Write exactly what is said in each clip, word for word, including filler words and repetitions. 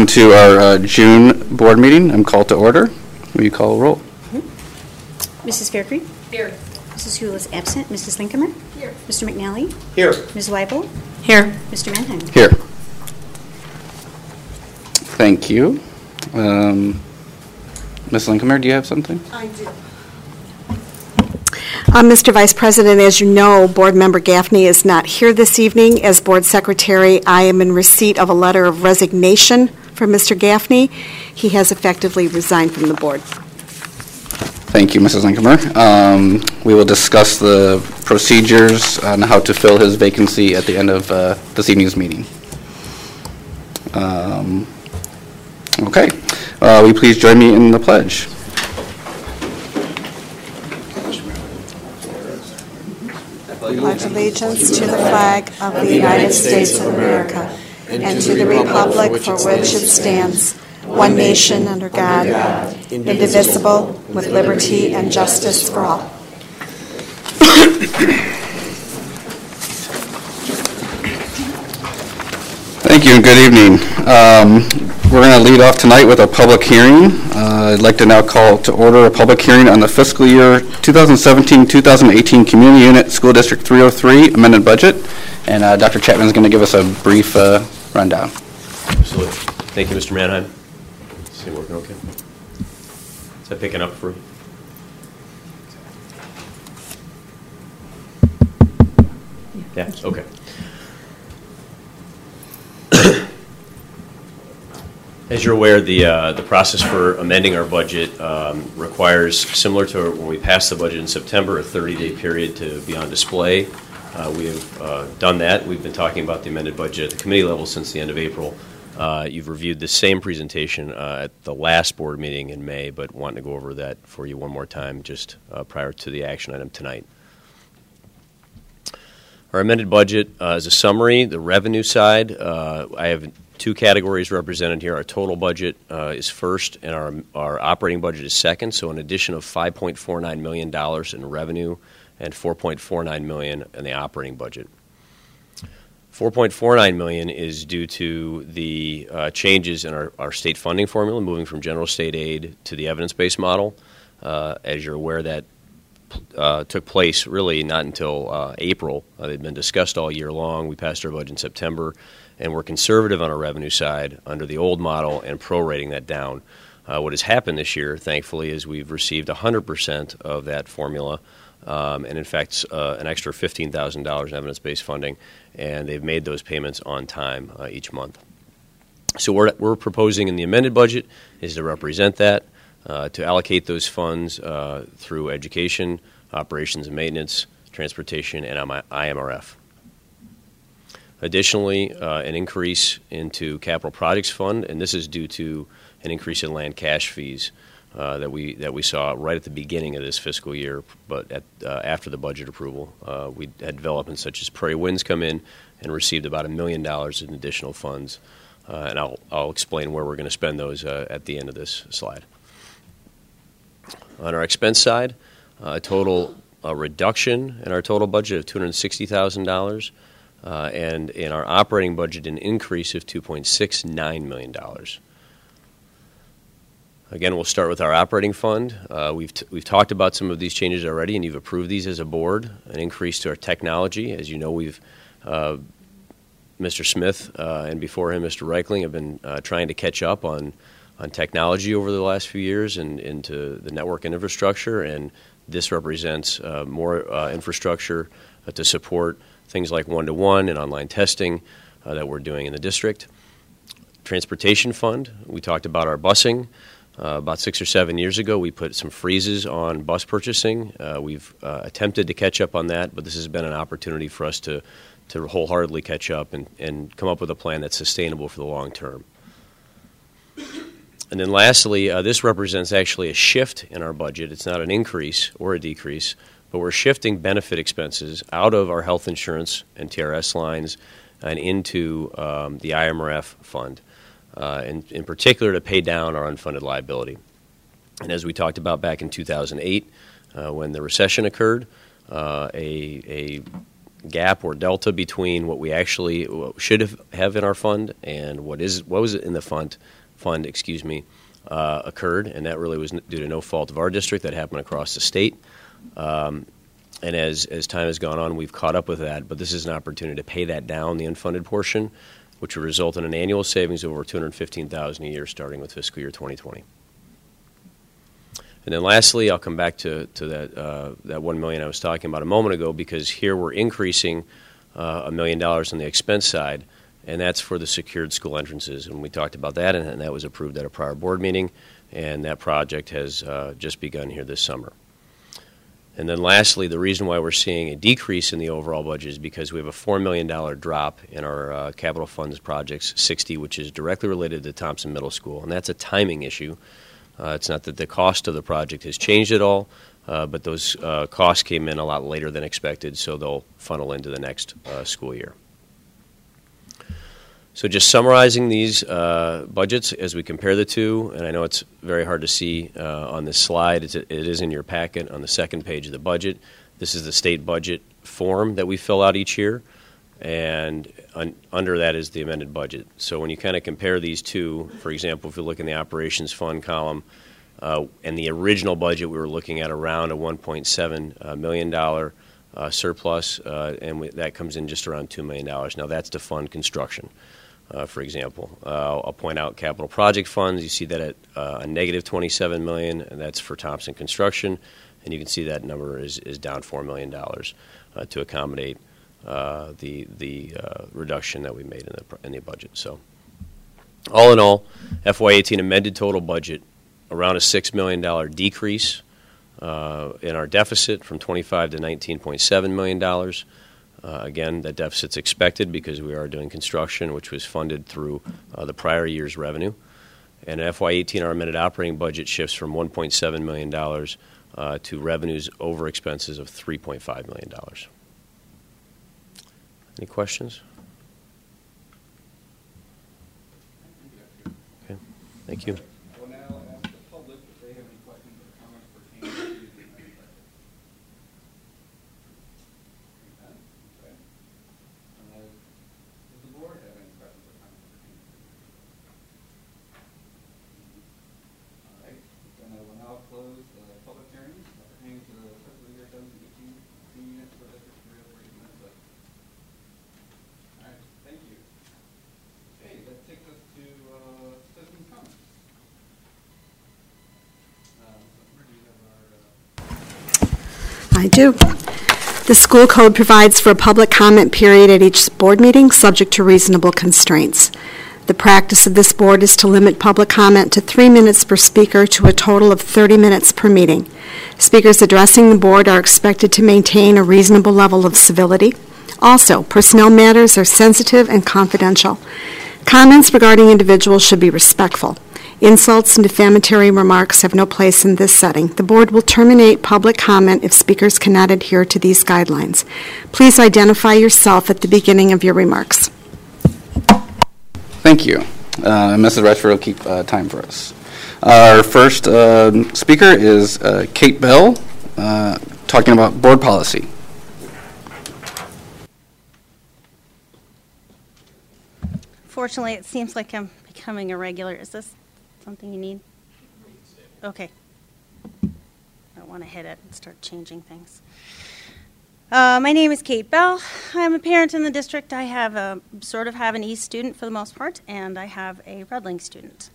on to our uh, June board meeting. I'm called to order. Will you call a roll? Mm-hmm. Missus Faircreek? Here. Missus Hull is absent. Missus Linkamer? Here. Mister McNally? Here. Miz Weibel? Here. Mister Mannheim? Here. Thank you. Um, Miz Linkamer, do you have something? I do. Uh, Mister Vice President, as you know, Board Member Gaffney is not here this evening. As Board Secretary, I am in receipt of a letter of resignation from Mister Gaffney. He has effectively resigned from the board. Thank you, Missus Linkamer. Um, we will discuss the procedures on how to fill his vacancy at the end of uh, this evening's meeting. Um, okay. Uh, will you please join me in the pledge? Pledge allegiance to the flag of the United States of America and to the republic for which it stands, one nation under God, indivisible, with liberty and justice for all. Thank you and good evening. Um, we're going to lead off tonight with a public hearing. Uh, I'd like to now call to order a public hearing on the fiscal year twenty seventeen to twenty eighteen Community Unit School District three oh three amended budget. And uh, Doctor Chapman is going to give us a brief uh, rundown. Absolutely. Thank you, Mister Mannheim. Is it working okay? Is that picking up for you? Yeah, okay. As you're aware, the uh, the process for amending our budget um, requires, similar to when we passed the budget in September, a thirty-day period to be on display. Uh, we have uh, done that. We've been talking about the amended budget at the committee level since the end of April. Uh, you've reviewed the same presentation uh, at the last board meeting in May, but wanting to go over that for you one more time just uh, prior to the action item tonight. Our amended budget uh, is a summary. The revenue side, uh, I have two categories represented here. Our total budget uh, is first, and our our operating budget is second. So an addition of five point four nine million dollars in revenue and four point four nine million dollars in the operating budget. four point four nine million dollars is due to the uh, changes in our, our state funding formula, moving from general state aid to the evidence-based model. Uh, as you're aware, that Uh, took place really not until uh, April. Uh, they'd been discussed all year long. We passed our budget in September, and we're conservative on our revenue side under the old model and prorating that down. Uh, what has happened this year, thankfully, is we've received one hundred percent of that formula, um, and in fact, uh, an extra fifteen thousand dollars in evidence-based funding, and they've made those payments on time uh, each month. So what we're proposing in the amended budget is to represent that, Uh, to allocate those funds uh, through education, operations and maintenance, transportation, and I M R F. Additionally, uh, an increase into capital projects fund, and this is due to an increase in land cash fees uh, that we that we saw right at the beginning of this fiscal year, but at, uh, after the budget approval. Uh, we had developments such as Prairie Winds come in and received about a million dollars in additional funds, uh, and I'll, I'll explain where we're going to spend those uh, at the end of this slide. On our expense side, a uh, total uh, reduction in our total budget of two hundred sixty thousand dollars, uh, and in our operating budget, an increase of two point six nine million dollars. Again, we'll start with our operating fund. Uh, we've t- we've talked about some of these changes already, and you've approved these as a board. An increase to our technology, as you know, we've uh, Mister Smith uh, and before him, Mister Reichling, have been uh, trying to catch up on. on technology over the last few years and into the network and infrastructure, and this represents uh, more uh, infrastructure uh, to support things like one-to-one and online testing uh, that we're doing in the district. Transportation fund, we talked about our busing. Uh, about six or seven years ago, we put some freezes on bus purchasing. Uh, we've uh, attempted to catch up on that, but this has been an opportunity for us to, to wholeheartedly catch up and, and come up with a plan that's sustainable for the long term. And then lastly, uh, this represents actually a shift in our budget. It's not an increase or a decrease, but we're shifting benefit expenses out of our health insurance and T R S lines and into um, the I M R F fund, uh, and in particular to pay down our unfunded liability. And as we talked about back in two thousand eight, uh, when the recession occurred, uh, a, a gap or delta between what we actually should have, have in our fund and what is what was in the fund, fund excuse me, uh, occurred, and that really was due to no fault of our district. That happened across the state. Um, and as, as time has gone on, we've caught up with that, but this is an opportunity to pay that down, the unfunded portion, which will result in an annual savings of over two hundred fifteen thousand dollars a year starting with fiscal year twenty twenty. And then lastly, I'll come back to, to that, uh, that one million dollars I was talking about a moment ago, because here we're increasing uh, a million dollars on the expense side, and that's for the secured school entrances. And we talked about that, and, and that was approved at a prior board meeting, and that project has uh, just begun here this summer. And then lastly, the reason why we're seeing a decrease in the overall budget is because we have a four million dollars drop in our uh, capital funds projects, sixty, which is directly related to Thompson Middle School, and that's a timing issue. Uh, it's not that the cost of the project has changed at all, uh, but those uh, costs came in a lot later than expected, so they'll funnel into the next uh, school year. So just summarizing these uh, budgets as we compare the two, and I know it's very hard to see uh, on this slide. It's, it is in your packet on the second page of the budget. This is the state budget form that we fill out each year, and un- under that is the amended budget. So when you kind of compare these two, for example, if you look in the operations fund column, uh, and the original budget, we were looking at around a one point seven uh, million dollars uh, surplus, uh, and we, that comes in just around two million dollars. Now that's to fund construction. Uh, for example, uh, I'll point out capital project funds. You see that at uh, a negative twenty-seven million dollars, and that's for Thompson Construction. And you can see that number is, is down four million dollars uh, to accommodate uh, the the uh, reduction that we made in the in the budget. So, all in all, F Y eighteen amended total budget around a six million dollars decrease uh, in our deficit from twenty-five to nineteen point seven million dollars. Uh, again, that deficit's expected because we are doing construction, which was funded through uh, the prior year's revenue. And in F Y eighteen, our amended operating budget shifts from one point seven million dollars uh, to revenues over expenses of three point five million dollars. Any questions? Okay, thank you. I do. The school code provides for a public comment period at each board meeting, subject to reasonable constraints. The practice of this board is to limit public comment to three minutes per speaker to a total of thirty minutes per meeting. Speakers addressing the board are expected to maintain a reasonable level of civility. Also, personnel matters are sensitive and confidential. Comments regarding individuals should be respectful. Insults and defamatory remarks have no place in this setting. The board will terminate public comment if speakers cannot adhere to these guidelines. Please identify yourself at the beginning of your remarks. Thank you. Uh, Missus Ratchford will keep uh, time for us. Our first uh, speaker is uh, Kate Bell, uh, talking about board policy. Fortunately, it seems like I'm becoming a regular. Is this something you need? Okay. I don't want to hit it and start changing things. Uh, my name is Kate Bell. I'm a parent in the district. I have a sort of have an East student for the most part, and I have a Redling student.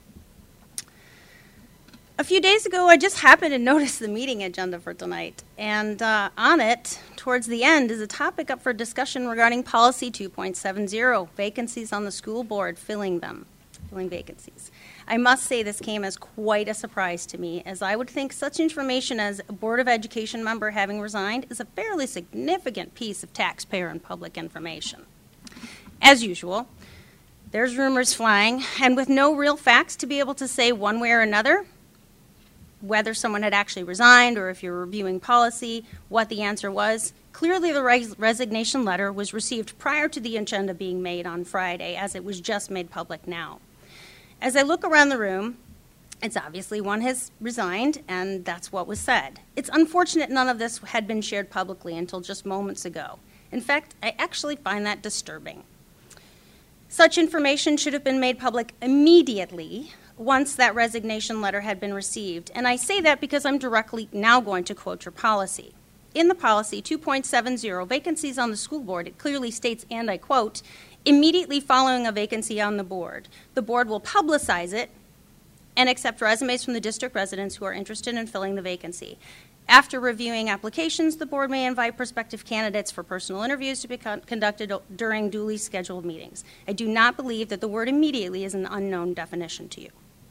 A few days ago, I just happened to notice the meeting agenda for tonight, and uh, on it, towards the end, is a topic up for discussion regarding Policy two point seven zero, vacancies on the school board, filling them, filling vacancies. I must say this came as quite a surprise to me, as I would think such information as a Board of Education member having resigned is a fairly significant piece of taxpayer and public information. As usual, there's rumors flying, and with no real facts to be able to say one way or another, whether someone had actually resigned or if you're reviewing policy, what the answer was. Clearly the res- resignation letter was received prior to the agenda being made on Friday, as it was just made public now. As I look around the room, it's obviously one has resigned, and that's what was said. It's unfortunate none of this had been shared publicly until just moments ago. In fact, I actually find that disturbing. Such information should have been made public immediately once that resignation letter had been received. And I say that because I'm directly now going to quote your policy. In the policy two point seven zero, vacancies on the school board, it clearly states, and I quote, immediately following a vacancy on the board, the board will publicize it and accept resumes from the district residents who are interested in filling the vacancy. After reviewing applications, the board may invite prospective candidates for personal interviews to be con- conducted during duly scheduled meetings. I do not believe that the word immediately is an unknown definition to you.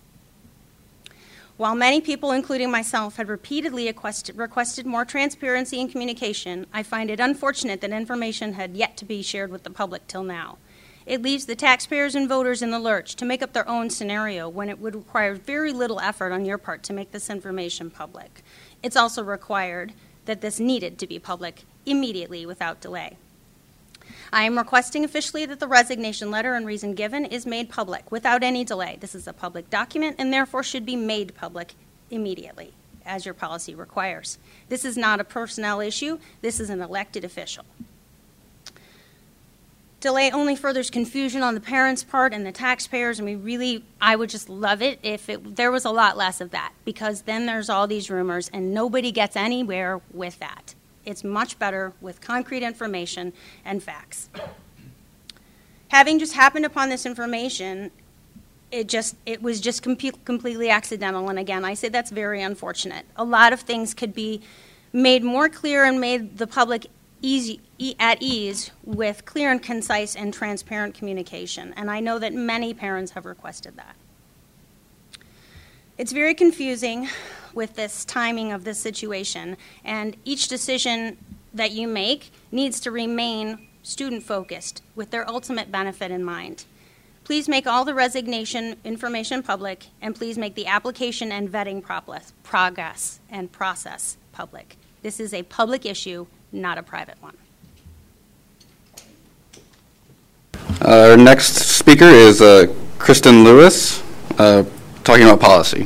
While many people, including myself, had repeatedly requested, requested more transparency and communication, I find it unfortunate that information had yet to be shared with the public till now. It leaves the taxpayers and voters in the lurch to make up their own scenario when it would require very little effort on your part to make this information public. It's also required that this needed to be public immediately without delay. I am requesting officially that the resignation letter and reason given is made public without any delay. This is a public document and therefore should be made public immediately, as your policy requires. This is not a personnel issue. This is an elected official. Delay only furthers confusion on the parents' part and the taxpayers, and we really, I would just love it if it, there was a lot less of that, because then there's all these rumors and nobody gets anywhere with that. It's much better with concrete information and facts. Having just happened upon this information, it just it was just com- completely accidental, and again, I say that's very unfortunate. A lot of things could be made more clear and made the public easy e- at ease with clear and concise and transparent communication, and I know that many parents have requested that. It's very confusing with this timing of this situation, and each decision that you make needs to remain student-focused with their ultimate benefit in mind. Please make all the resignation information public, and please make the application and vetting progress and process public. This is a public issue, not a private one. Our next speaker is uh, Kristen Lewis, uh, talking about policy.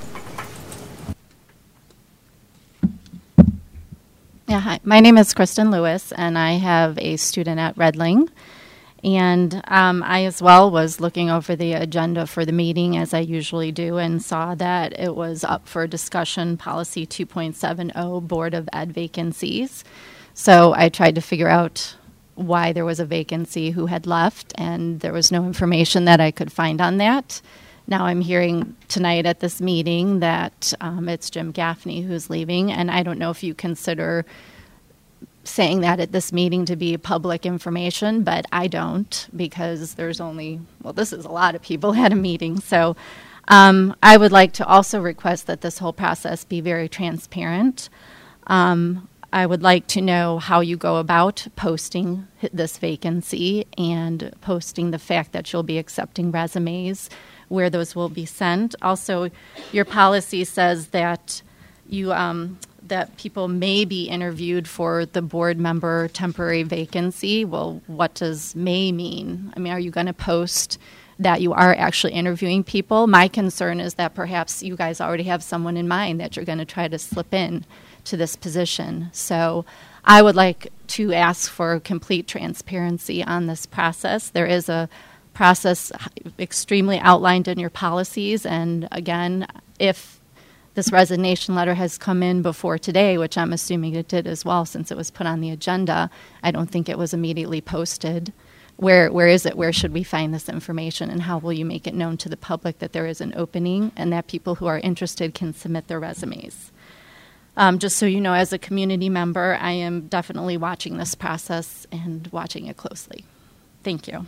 Yeah, hi. My name is Kristen Lewis, and I have a student at Redling. And um, I as well was looking over the agenda for the meeting, as I usually do, and saw that it was up for discussion, Policy two point seven zero, Board of Ed vacancies. So I tried to figure out why there was a vacancy, who had left, and there was no information that I could find on that. Now I'm hearing tonight at this meeting that um, it's Jim Gaffney who's leaving, and I don't know if you consider saying that at this meeting to be public information, but I don't, because there's only, well, this is a lot of people at a meeting. So um, I would like to also request that this whole process be very transparent. Um, I would like to know how you go about posting this vacancy and posting the fact that you'll be accepting resumes, where those will be sent. Also, your policy says that you um, that people may be interviewed for the board member temporary vacancy. Well, what does may mean? I mean, are you going to post that you are actually interviewing people? My concern is that perhaps you guys already have someone in mind that you're going to try to slip in to this position. So I would like to ask for complete transparency on this process. There is a process extremely outlined in your policies, and again, if this resignation letter has come in before today, which I'm assuming it did as well since it was put on the agenda, I don't think it was immediately posted. Where where is it? Where should we find this information, and how will you make it known to the public that there is an opening and that people who are interested can submit their resumes? Um, just so you know, as a community member, I am definitely watching this process and watching it closely. Thank you.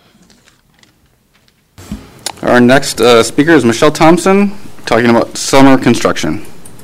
Our next uh, speaker is Michelle Thompson, talking about summer construction.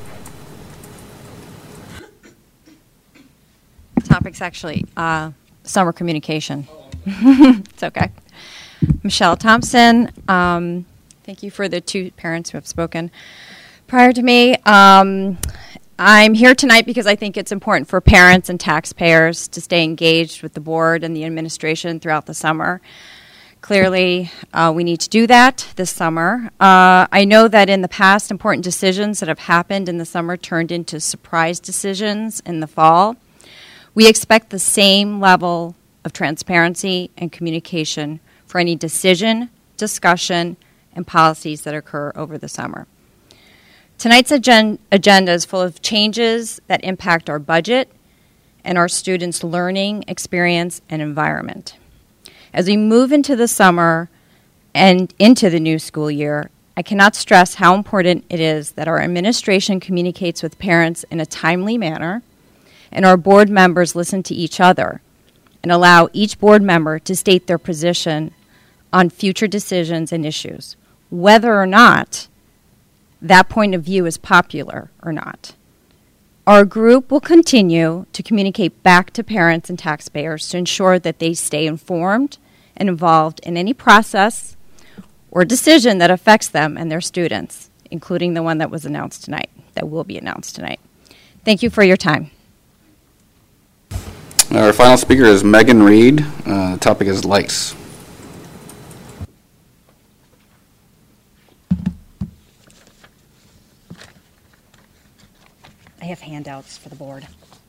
The topic's actually uh, summer communication. It's okay. Michelle Thompson, um, thank you for the two parents who have spoken prior to me. Um, I'm here tonight because I think it's important for parents and taxpayers to stay engaged with the board and the administration throughout the summer. Clearly, uh, we need to do that this summer. Uh, I know that in the past, important decisions that have happened in the summer turned into surprise decisions in the fall. We expect the same level of transparency and communication for any decision, discussion, and policies that occur over the summer. Tonight's agen- agenda is full of changes that impact our budget and our students' learning, experience, and environment. As we move into the summer and into the new school year, I cannot stress how important it is that our administration communicates with parents in a timely manner and our board members listen to each other and allow each board member to state their position on future decisions and issues, whether or not that point of view is popular or not. Our group will continue to communicate back to parents and taxpayers to ensure that they stay informed and involved in any process or decision that affects them and their students, including the one that was announced tonight, that will be announced tonight. Thank you for your time. Our final speaker is Megan Reed. Uh, the topic is lice. I have handouts for the board.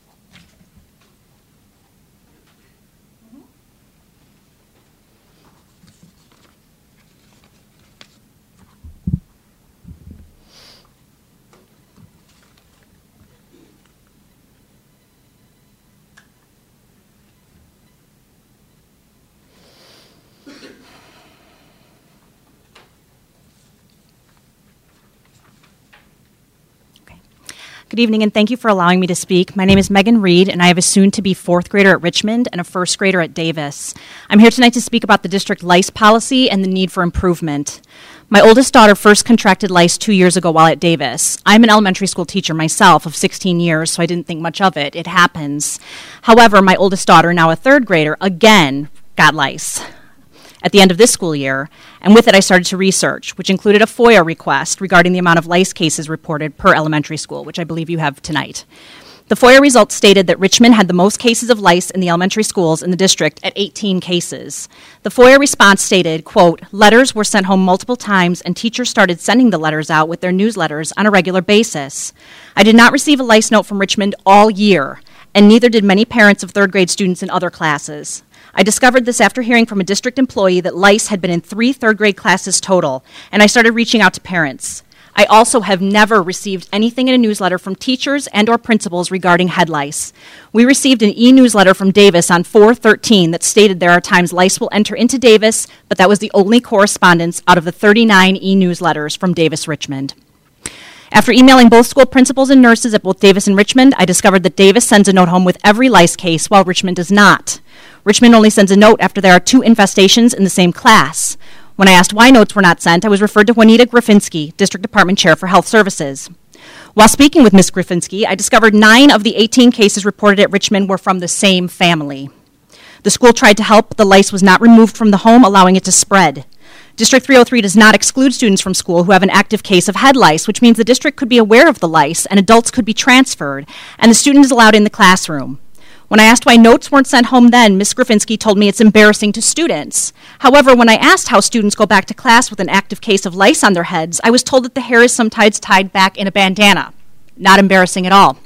Good evening, and thank you for allowing me to speak. My name is Megan Reed, and I have a soon-to-be fourth grader at Richmond and a first grader at Davis. I'm here tonight to speak about the district lice policy and the need for improvement. My oldest daughter first contracted lice two years ago while at Davis. I'm an elementary school teacher myself of sixteen years, so I didn't think much of it. It happens. However, my oldest daughter, now a third grader, again got lice at the end of this school year, and with it I started to research, which included a FOIA request regarding the amount of lice cases reported per elementary school, which I believe you have tonight. The FOIA results stated that Richmond had the most cases of lice in the elementary schools in the district at eighteen cases. The FOIA response stated, quote, letters were sent home multiple times and teachers started sending the letters out with their newsletters on a regular basis. I did not receive a lice note from Richmond all year, and neither did many parents of third grade students in other classes. I discovered this after hearing from a district employee that lice had been in three third grade classes total, and I started reaching out to parents. I also have never received anything in a newsletter from teachers and or principals regarding head lice. We received an e-newsletter from Davis on four thirteen that stated there are times lice will enter into Davis, but that was the only correspondence out of the thirty-nine e-newsletters from Davis Richmond. After emailing both school principals and nurses at both Davis and Richmond, I discovered that Davis sends a note home with every lice case, while Richmond does not. Richmond only sends a note after there are two infestations in the same class. When I asked why notes were not sent, I was referred to Juanita Griffinsky, District Department Chair for Health Services. While speaking with Miz Griffinsky, I discovered nine of the eighteen cases reported at Richmond were from the same family. The school tried to help, but the lice was not removed from the home, allowing it to spread. District three oh three does not exclude students from school who have an active case of head lice, which means the district could be aware of the lice and adults could be transferred, and the student is allowed in the classroom. When I asked why notes weren't sent home then, Miz Griffinsky told me it's embarrassing to students. However, when I asked how students go back to class with an active case of lice on their heads, I was told that the hair is sometimes tied back in a bandana. Not embarrassing at all.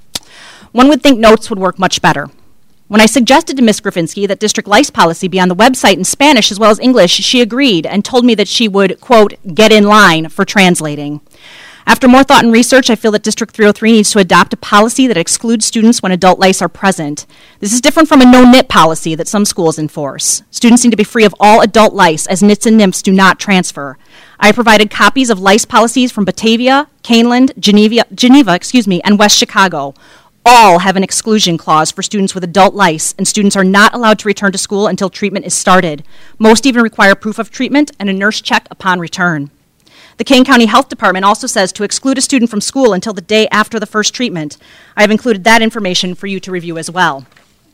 One would think notes would work much better. When I suggested to Miz Griffinsky that district lice policy be on the website in Spanish as well as English, she agreed and told me that she would, quote, get in line for translating. After more thought and research, I feel that District three oh three needs to adopt a policy that excludes students when adult lice are present. This is different from a no-nit policy that some schools enforce. Students need to be free of all adult lice, as nits and nymphs do not transfer. I provided copies of lice policies from Batavia, Caneland, Geneva, Geneva, excuse me, and West Chicago. All have an exclusion clause for students with adult lice, and students are not allowed to return to school until treatment is started. Most even require proof of treatment and a nurse check upon return. The Kane County Health Department also says to exclude a student from school until the day after the first treatment. I have included that information for you to review as well.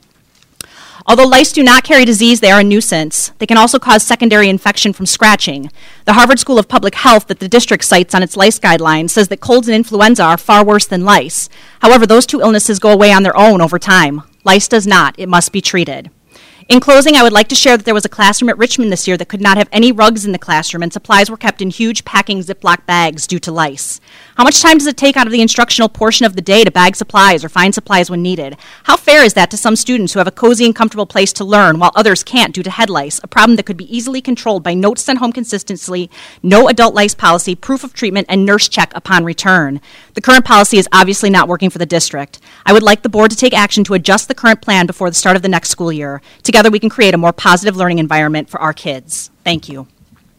Although lice do not carry disease, they are a nuisance. They can also cause secondary infection from scratching. The Harvard School of Public Health that the district cites on its lice guidelines says that colds and influenza are far worse than lice. However, those two illnesses go away on their own over time. Lice does not. It must be treated. In closing, I would like to share that there was a classroom at Richmond this year that could not have any rugs in the classroom, and supplies were kept in huge packing Ziploc bags due to lice. How much time does it take out of the instructional portion of the day to bag supplies or find supplies when needed? How fair is that to some students who have a cozy and comfortable place to learn while others can't due to head lice, a problem that could be easily controlled by notes sent home consistently, no adult lice policy, proof of treatment, and nurse check upon return? The current policy is obviously not working for the district. I would like the board to take action to adjust the current plan before the start of the next school year. Together we can create a more positive learning environment for our kids. Thank you.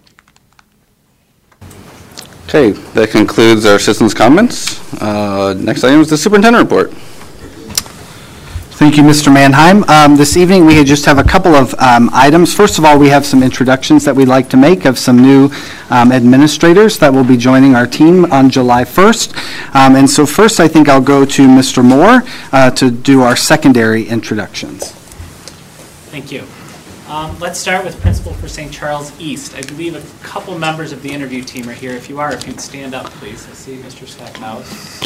Okay, that concludes our citizens' comments. Uh, next item is the superintendent report. Thank you, Mister Mannheim. Um, this evening we just have a couple of um, items. First of all, we have some introductions that we'd like to make of some new um, administrators that will be joining our team on July first. Um, and so first I think I'll go to Mister Moore uh, to do our secondary introductions. Thank you. Um, let's start with Principal for Saint Charles East. I believe a couple members of the interview team are here. If you are, if you'd stand up, please. I see Mister Stackhouse.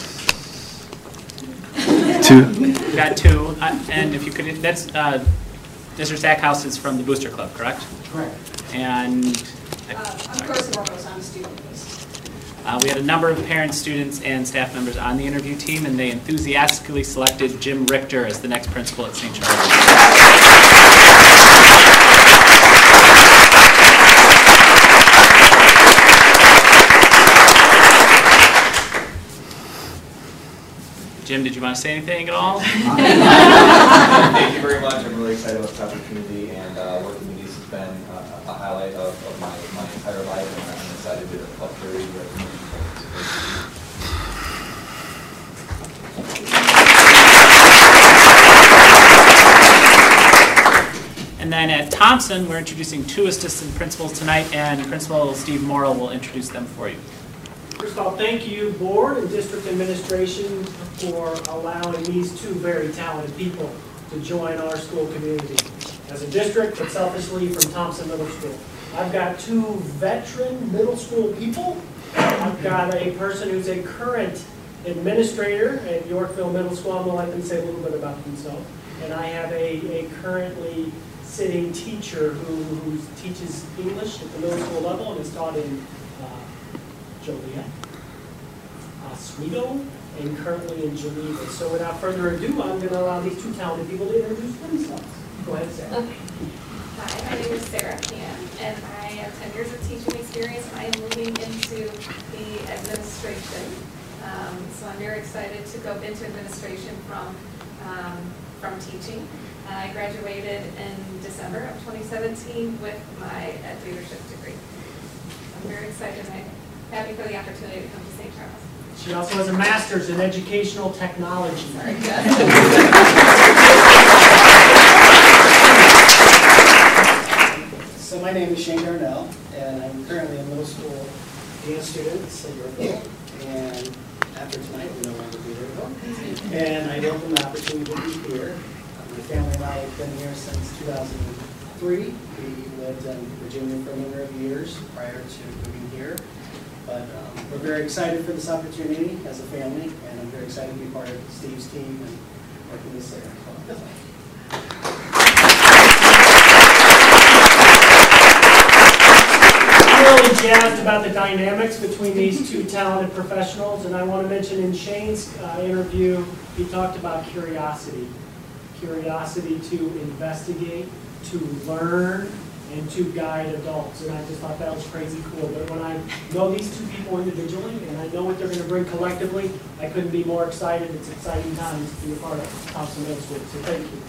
Two. We've got two. Uh, and if you could, that's uh, Mister Stackhouse is from the Booster Club, correct? Correct. And uh, of course, the workers on the student list. Uh, we had a number of parents, students, and staff members on the interview team, and they enthusiastically selected Jim Richter as the next principal at Saint Charles. Jim, did you want to say anything at all? Thank you very much. I'm really excited about this opportunity, and uh, working with these has been uh, a highlight of, of my, my entire life, and I'm excited to help carry the And then at Thompson, we're introducing two assistant principals tonight, and Principal Steve Morrill will introduce them for you. First of all, thank you, board and district administration, for allowing these two very talented people to join our school community. As a district, but selfishly from Thompson Middle School. I've got two veteran middle school people. I've got a person who's a current administrator at Yorkville Middle School. I'm going to let them say a little bit about themselves. And I have a, a currently sitting teacher who, who teaches English at the middle school level and is taught in uh, Joliet, Oswego, and currently in Geneva. So without further ado, I'm going to allow these two talented people to introduce themselves. Go ahead, Sarah. Okay. Hi, my name is Sarah Pan, and I have ten years of teaching experience, and I am moving into the administration. Um, so I'm very excited to go into administration from, um, from teaching. I graduated in December of twenty seventeen with my ed leadership degree. I'm very excited and I'm happy for the opportunity to come to Saint Charles. She also has a master's in educational technology. Sorry, So my name is Shane Darnell, and I'm currently a middle school dance student at Yorkville. And after tonight, we no longer be there. And I welcome the opportunity to be here. My family and I have been here since two thousand three. We lived in Virginia for a number of years prior to moving here. But um, we're very excited for this opportunity as a family, and I'm very excited to be part of Steve's team and working this area. I'm really jazzed about the dynamics between these two talented professionals, and I want to mention in Shane's uh, interview, he talked about curiosity. Curiosity to investigate, to learn, and to guide adults. And I just thought that was crazy cool. But when I know these two people individually, and I know what they're going to bring collectively, I couldn't be more excited. It's exciting times to be a part of Thompson Middle School. So thank you.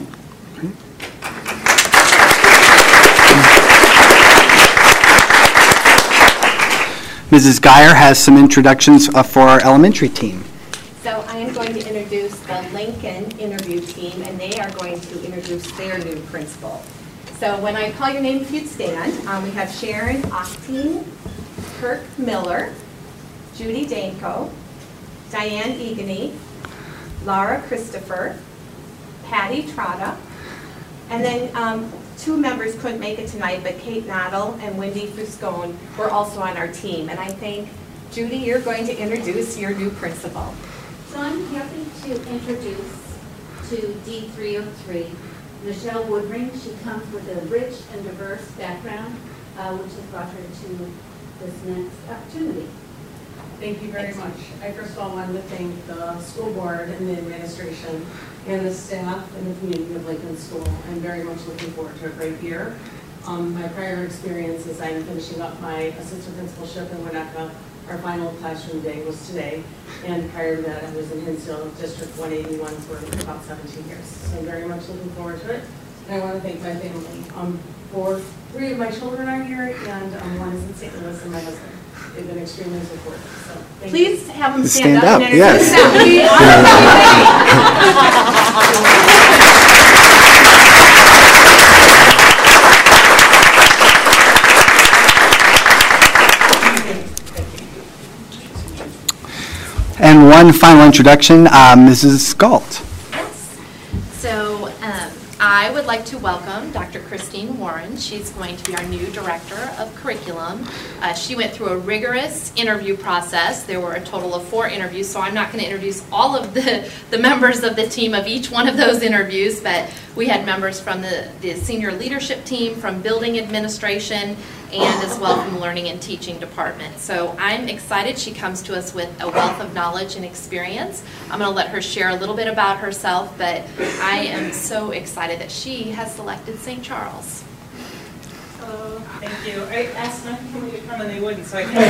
Missus Geyer has some introductions uh, for our elementary team. So I am going to introduce the Lincoln interview team, and they are going to introduce their new principal. So when I call your name, if you'd stand, um, we have Sharon Octine, Kirk Miller, Judy Danko, Diane Eganey, Laura Christopher, Patty Trotta, and then um, two members couldn't make it tonight, but Kate Noddle and Wendy Fuscone were also on our team. And I think, Judy, you're going to introduce your new principal. So I'm happy to introduce to D three oh three Michelle Woodring. She comes with a rich and diverse background, uh, which has brought her to this next opportunity. Thank you very much. I first of all wanted to thank the school board and the administration and the staff and the community of Lakeland School. I'm very much looking forward to a great year. Um, my prior experience is I'm finishing up my assistant principalship in Winnetka. Our final classroom day was today. And prior to that, I was in Hinsdale District one eighty-one for about seventeen years. So I'm very much looking forward to it. And I want to thank my family. Um, four, three of my children are here, and um, one is in Saint Louis, and my husband. They've been extremely supportive. So thank Please you. have them Stand stand, up, up. and yes. And one final introduction, uh, Missus Galt. So um, I would like to welcome Doctor Christine Warren. She's going to be our new Director of Curriculum. Uh, she went through a rigorous interview process. There were a total of four interviews, so I'm not going to introduce all of the, the members of the team of each one of those interviews, but we had members from the, the senior leadership team, from building administration, and as well from the learning and teaching department. So I'm excited. She comes to us with a wealth of knowledge and experience. I'm going to let her share a little bit about herself, but I am so excited that she has selected Saint Charles. Hello, thank you. I asked my family to come and they wouldn't, so I kind of,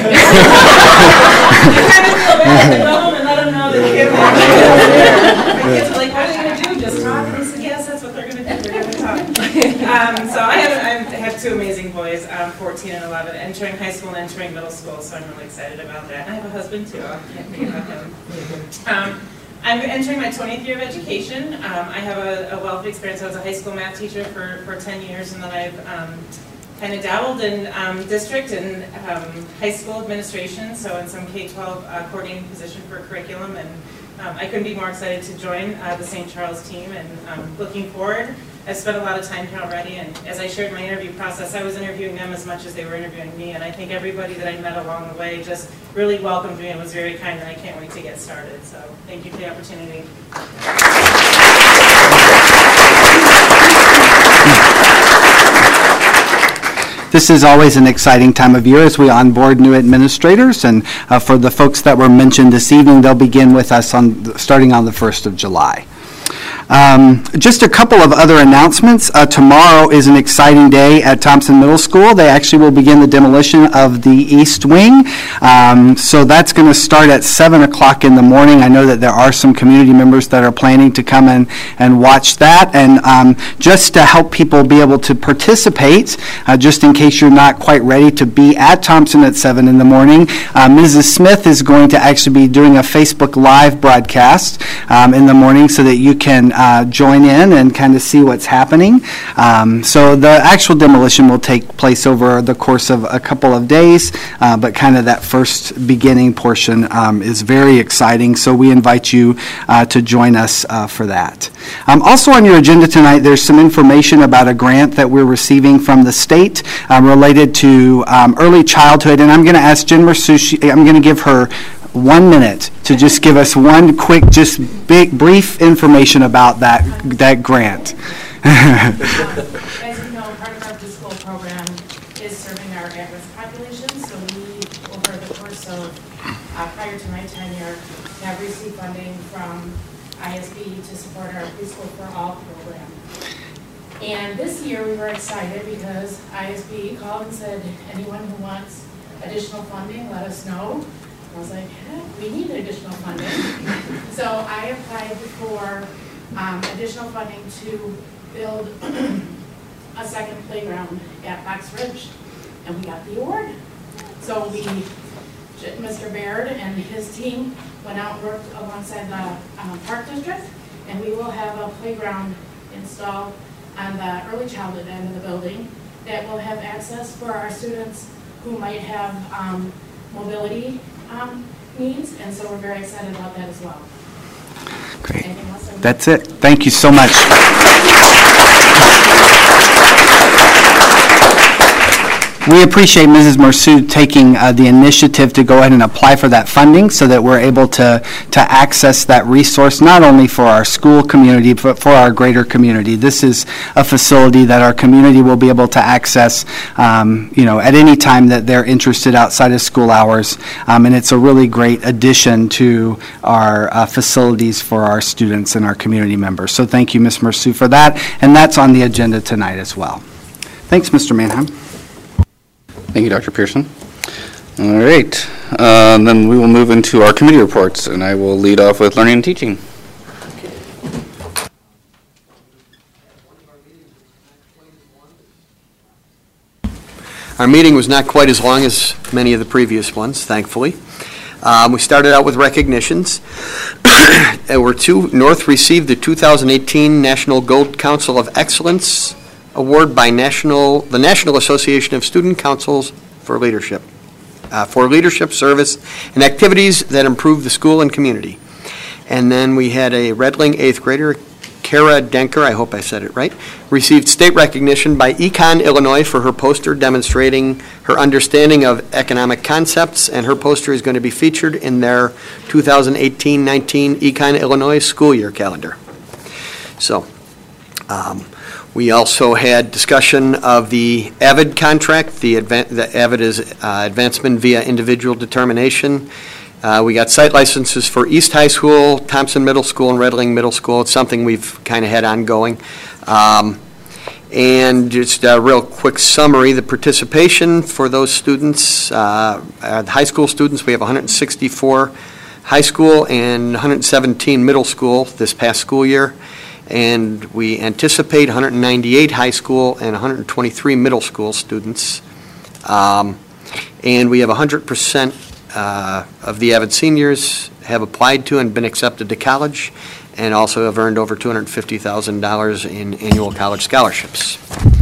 I kind of feel bad to go home and let them know that they're my kids are like, what are they going to do, just talk? And they said, yes, that's what they're going to do, they're going to talk. Um, so I have, I have two amazing boys, um, fourteen and eleven, entering high school and entering middle school, so I'm really excited about that. And I have a husband too, I can't forget about him. Um, I'm entering my twentieth year of education. Um, I have a, a wealth of experience. I was a high school math teacher for, for ten years, and then I've um, kind of dabbled in um, district and um, high school administration, so in some K twelve uh, coordinating position for curriculum, and um, I couldn't be more excited to join uh, the Saint Charles team, and um, looking forward. I've spent a lot of time here already, and as I shared my interview process, I was interviewing them as much as they were interviewing me, and I think everybody that I met along the way just really welcomed me and was very kind, and I can't wait to get started. So thank you for the opportunity. This is always an exciting time of year as we onboard new administrators, and uh, for the folks that were mentioned this evening, they'll begin with us on starting on the first of July. Um, just a couple of other announcements. Uh, tomorrow is an exciting day at Thompson Middle School. They actually will begin the demolition of the East Wing. Um, so that's going to start at seven o'clock in the morning. I know that there are some community members that are planning to come in and watch that. And um, just to help people be able to participate, uh, just in case you're not quite ready to be at Thompson at seven in the morning, uh, Missus Smith is going to actually be doing a Facebook Live broadcast um, in the morning so that you can Uh, join in and kind of see what's happening. Um, so the actual demolition will take place over the course of a couple of days, uh, but kind of that first beginning portion um, is very exciting, so we invite you uh, to join us uh, for that. Um, also on your agenda tonight, there's some information about a grant that we're receiving from the state um, related to um, early childhood, and I'm going to ask Jen Mersushi, I'm going to give her one minute to just give us one quick, just big, brief information about that that grant. As you know, part of our preschool program is serving our at-risk population. So we, over the course of uh, prior to my tenure, have received funding from I S B to support our Preschool for All program. And this year we were excited because I S B called and said, anyone who wants additional funding, let us know. I was like, heck, we need additional funding. So I applied for um, additional funding to build a second playground at Fox Ridge, and we got the award. So we, Mister Baird and his team went out and worked alongside the um, Park District, and we will have a playground installed on the early childhood end of the building that will have access for our students who might have um, mobility Um, needs, and so we're very excited about that as well. Great. That's it. Thank you so much. we appreciate Missus Marsoud taking uh, the initiative to go ahead and apply for that funding so that we're able to, to access that resource, not only for our school community, but for our greater community. This is a facility that our community will be able to access, um, you know, at any time that they're interested outside of school hours, um, and it's a really great addition to our uh, facilities for our students and our community members. So thank you, Miz Marsoud, for that, and that's on the agenda tonight as well. Thanks, Mister Mannheim. Thank you, Doctor Pearson. All right, uh, then we will move into our committee reports, and I will lead off with learning and teaching. Our meeting was not quite as long as many of the previous ones, thankfully. Um, we started out with recognitions. There were two. North received the two thousand eighteen National Gold Council of Excellence Award by National, the National Association of Student Councils for Leadership, uh, for leadership, service, and activities that improve the school and community. And then we had a Redling eighth grader, Kara Denker, I hope I said it right, received state recognition by Econ Illinois for her poster demonstrating her understanding of economic concepts, and her poster is going to be featured in their two thousand eighteen nineteen Econ Illinois school year calendar. So, um, we also had discussion of the AVID contract. The, advan the AVID is uh, Advancement via Individual Determination. Uh, we got site licenses for East High School, Thompson Middle School, and Redling Middle School. It's something we've kind of had ongoing. Um, and just a real quick summary, the participation for those students, uh, uh, high school students, we have one hundred sixty-four high school and one hundred seventeen middle school this past school year. And we anticipate one hundred ninety-eight high school and one hundred twenty-three middle school students. Um, and we have one hundred percent Uh, of the AVID seniors have applied to and been accepted to college, and also have earned over two hundred fifty thousand dollars in annual college scholarships.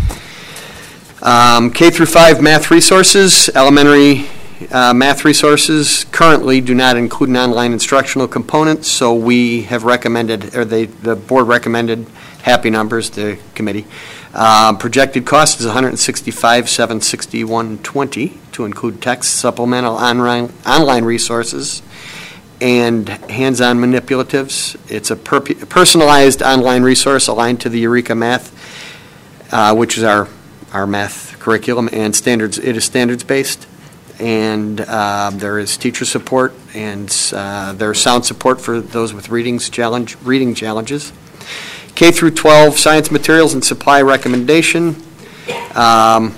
Um, K through five math resources, elementary uh, math resources currently do not include an online instructional component, so we have recommended, or they, the board recommended happy numbers, the committee. Uh, projected cost is one hundred sixty-five thousand seven hundred sixty-one dollars and twenty cents to include text, supplemental online, online resources, and hands-on manipulatives. It's a per personalized online resource aligned to the Eureka Math, uh, which is our, our math curriculum, and standards. It is standards-based, and uh, there is teacher support, and uh, there's sound support for those with readings challenge, reading challenges. K through twelve science materials and supply recommendation. Um,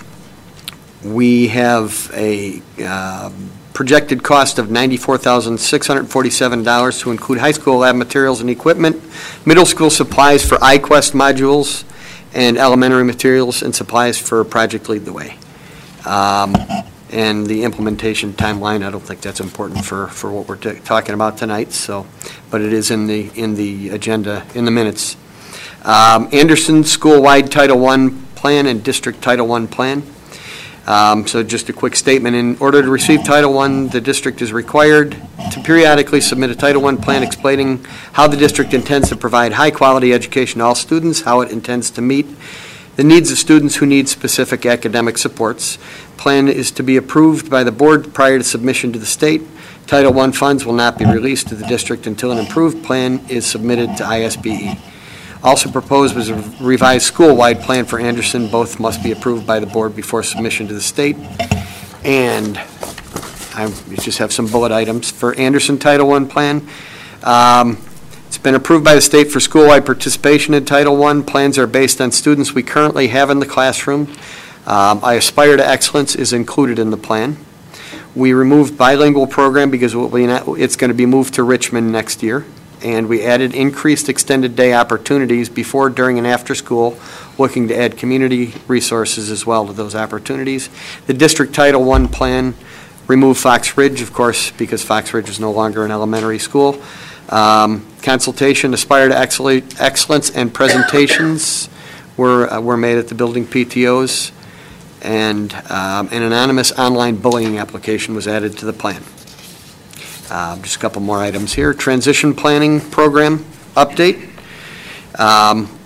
we have a uh, projected cost of ninety-four thousand six hundred forty-seven dollars to include high school lab materials and equipment, middle school supplies for iQuest modules, and elementary materials and supplies for Project Lead the Way. Um, and the implementation timeline, I don't think that's important for, for what we're t talking about tonight, so, but it is in the, in the agenda, in the minutes. Um, Anderson School-Wide Title one Plan and District Title one Plan. Um, so just a quick statement. In order to receive Title one, the district is required to periodically submit a Title one plan explaining how the district intends to provide high-quality education to all students, how it intends to meet the needs of students who need specific academic supports. Plan is to be approved by the board prior to submission to the state. Title one funds will not be released to the district until an improved plan is submitted to I S B E. Also proposed was a revised school-wide plan for Anderson. Both must be approved by the board before submission to the state. And I just have some bullet items for Anderson Title one plan. Um, it's been approved by the state for school-wide participation in Title one. Plans are based on students we currently have in the classroom. Um, I Aspire to Excellence is included in the plan. We removed bilingual program because it's going to be moved to Richmond next year. And we added increased extended day opportunities before, during, and after school, looking to add community resources as well to those opportunities. The district Title one plan removed Fox Ridge, of course, because Fox Ridge is no longer an elementary school. Um, consultation, Aspire to Excellence, and presentations were, uh, were made at the building P T Os. And um, an anonymous online bullying application was added to the plan. Uh, just a couple more items here. Transition planning program update. Um,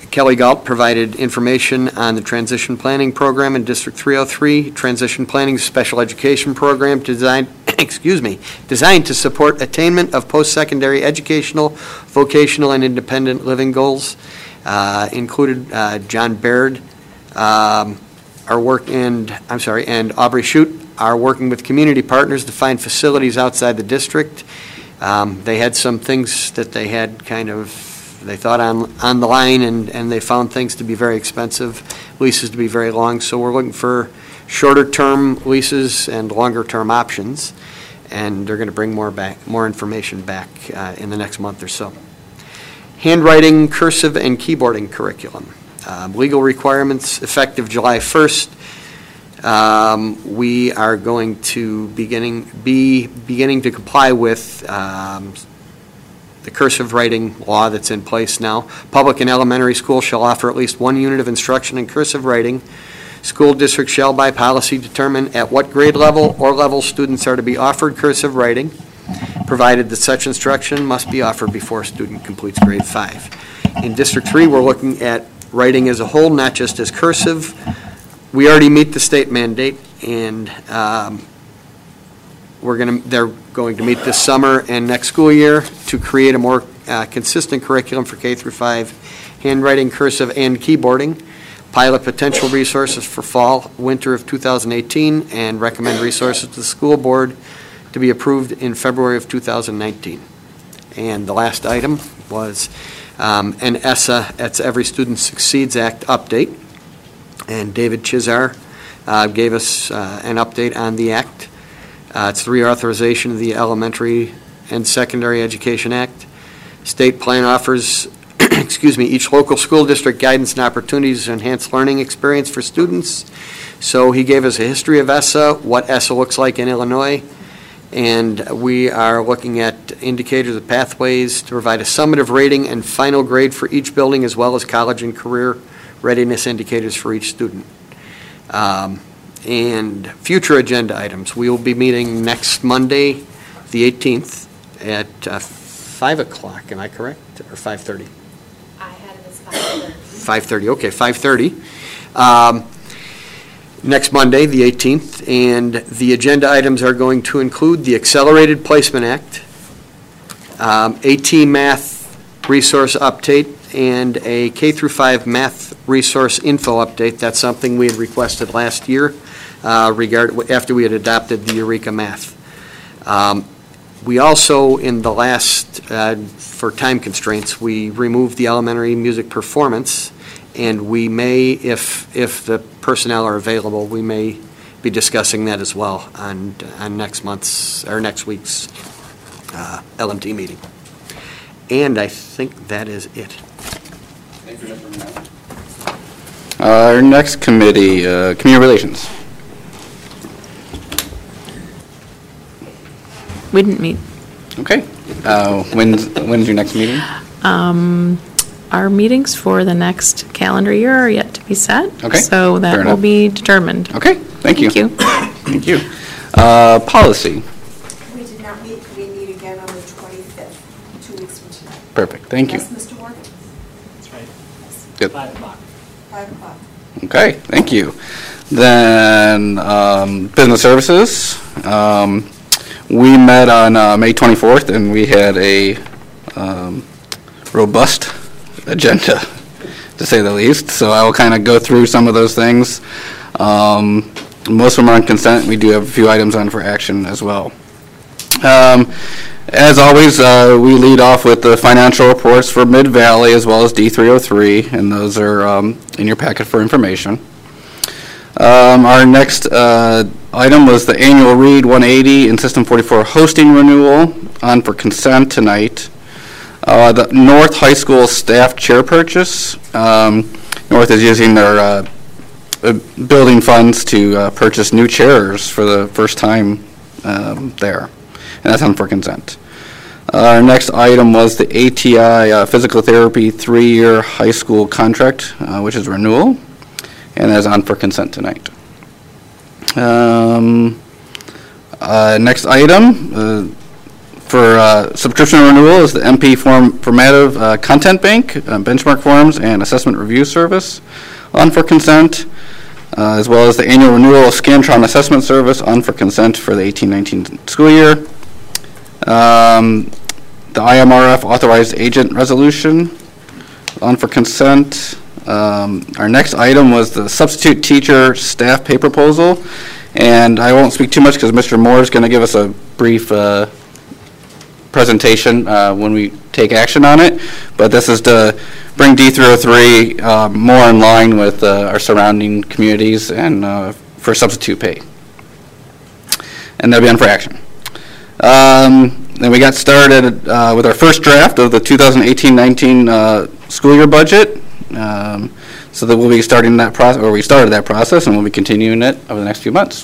Kelly Galt provided information on the transition planning program in District three oh three. Transition planning is a special education program designed, excuse me, designed to support attainment of post-secondary educational, vocational, and independent living goals. Uh, included uh, John Baird, um, our work and I'm sorry, and Aubrey Shute are working with community partners to find facilities outside the district. Um, they had some things that they had kind of they thought on on the line, and, and they found things to be very expensive, leases to be very long. So we're looking for shorter term leases and longer term options, and they're going to bring more back more information back uh, in the next month or so. Handwriting, cursive, and keyboarding curriculum. Um, legal requirements effective July first. Um, we are going to beginning be beginning to comply with um, the cursive writing law that's in place now. Public and elementary schools shall offer at least one unit of instruction in cursive writing. School districts shall by policy determine at what grade level or level students are to be offered cursive writing, provided that such instruction must be offered before a student completes grade five. In District three, we're looking at writing as a whole, not just as cursive. We already meet the state mandate, and um, we're going to, they're going to meet this summer and next school year to create a more uh, consistent curriculum for K through five, handwriting, cursive, and keyboarding. Pilot potential resources for fall, winter of two thousand eighteen, and recommend resources to the school board to be approved in February of two thousand nineteen. And the last item was um, an E S S A, that's Every Student Succeeds Act update. And David Chizar uh, gave us uh, an update on the act. Uh, it's the reauthorization of the Elementary and Secondary Education Act. State plan offers, excuse me, each local school district guidance and opportunities to enhance learning experience for students. So he gave us a history of E S S A, what E S S A looks like in Illinois, and we are looking at indicators of pathways to provide a summative rating and final grade for each building, as well as college and career readiness indicators for each student. Um, and future agenda items. We will be meeting next Monday, the eighteenth, at uh, five o'clock. Am I correct? Or five thirty? I had it as five thirty. five thirty, okay, five thirty. Um, next Monday, the eighteenth, and the agenda items are going to include the Accelerated Placement Act, um, AT Math Resource Update, and a K through five Math Resource Info Update. That's something we had requested last year uh, regard, after we had adopted the Eureka Math. Um, we also, in the last, uh, for time constraints, we removed the elementary music performance, and we may, if if the personnel are available, we may be discussing that as well on on next month's or next week's uh, L M T meeting. And I think that is it. Thank you, Mister Mayor. Uh, Our next committee, uh, Community Relations. We didn't meet. Okay. Uh, When's when's your next meeting? Um, Our meetings for the next calendar year are yet to be set. Okay, So that fair will enough. be determined. Okay, thank you. Thank you. Thank you. Uh, Policy. We did not meet, we meet again on the twenty-fifth, two weeks from tonight. Perfect, thank you. Yes, Mister Morgan? That's right. Good. Five o'clock. Five o'clock. Okay, thank you. Then, um, Business Services. Um, We met on uh, May twenty-fourth, and we had a um, robust agenda, to say the least. So I will kind of go through some of those things. Um, most of them are on consent. We do have a few items on for action as well. Um, as always, uh, we lead off with the financial reports for Mid-Valley as well as D three oh three, and those are um, in your packet for information. Um, our next uh, item was the annual Read one eighty and System forty-four hosting renewal on for consent tonight. Uh, the North High School staff chair purchase. Um, North is using their uh, uh, building funds to uh, purchase new chairs for the first time um, there, and that's on for consent. Uh, our next item was the A T I uh, physical therapy three-year high school contract, uh, which is renewal, and that's on for consent tonight. Um, uh, next item, uh, for uh, subscription renewal is the M P Form Formative uh, Content Bank, uh, benchmark forms, and assessment review service on for consent, uh, as well as the annual renewal of Scantron Assessment Service on for consent for the eighteen nineteen school year. Um, the I M R F Authorized Agent Resolution on for consent. Um, our next item was the substitute teacher staff pay proposal, and I won't speak too much because Mister Moore is going to give us a brief uh, presentation uh, when we take action on it, but this is to bring D three oh three uh, more in line with uh, our surrounding communities and uh, for substitute pay. And that'll be on for action. Um, then we got started uh, with our first draft of the two thousand eighteen nineteen uh, school year budget. Um, so that we'll be starting that process, or we started that process, and we'll be continuing it over the next few months.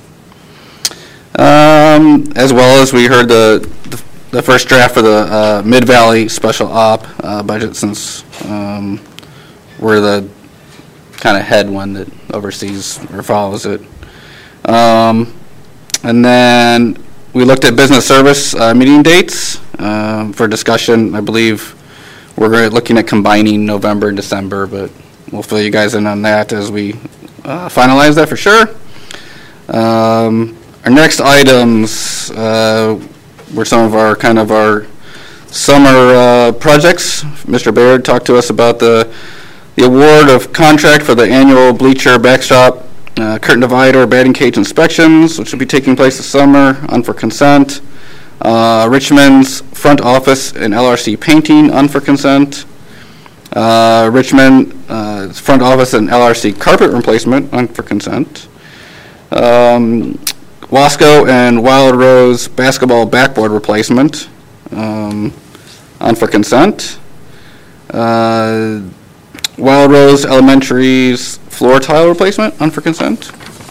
Um, as well as we heard the, the, the first draft for the uh, Mid-Valley Special Op uh, budget, since um, we're the kind of head one that oversees or follows it. Um, and then we looked at business service uh, meeting dates um, for discussion. I believe we're looking at combining November and December, but we'll fill you guys in on that as we uh, finalize that for sure. Um, our next items uh, were some of our kind of our summer uh, projects. Mister Baird talked to us about the the award of contract for the annual bleacher backstop uh, curtain divider batting cage inspections, which will be taking place this summer on for consent. Uh, Richmond's front office and L R C painting on for consent. Uh, Richmond uh, front office and L R C carpet replacement on for consent. Um, Wasco and Wild Rose basketball backboard replacement um, on for consent. Uh, Wild Rose Elementary's floor tile replacement on for consent.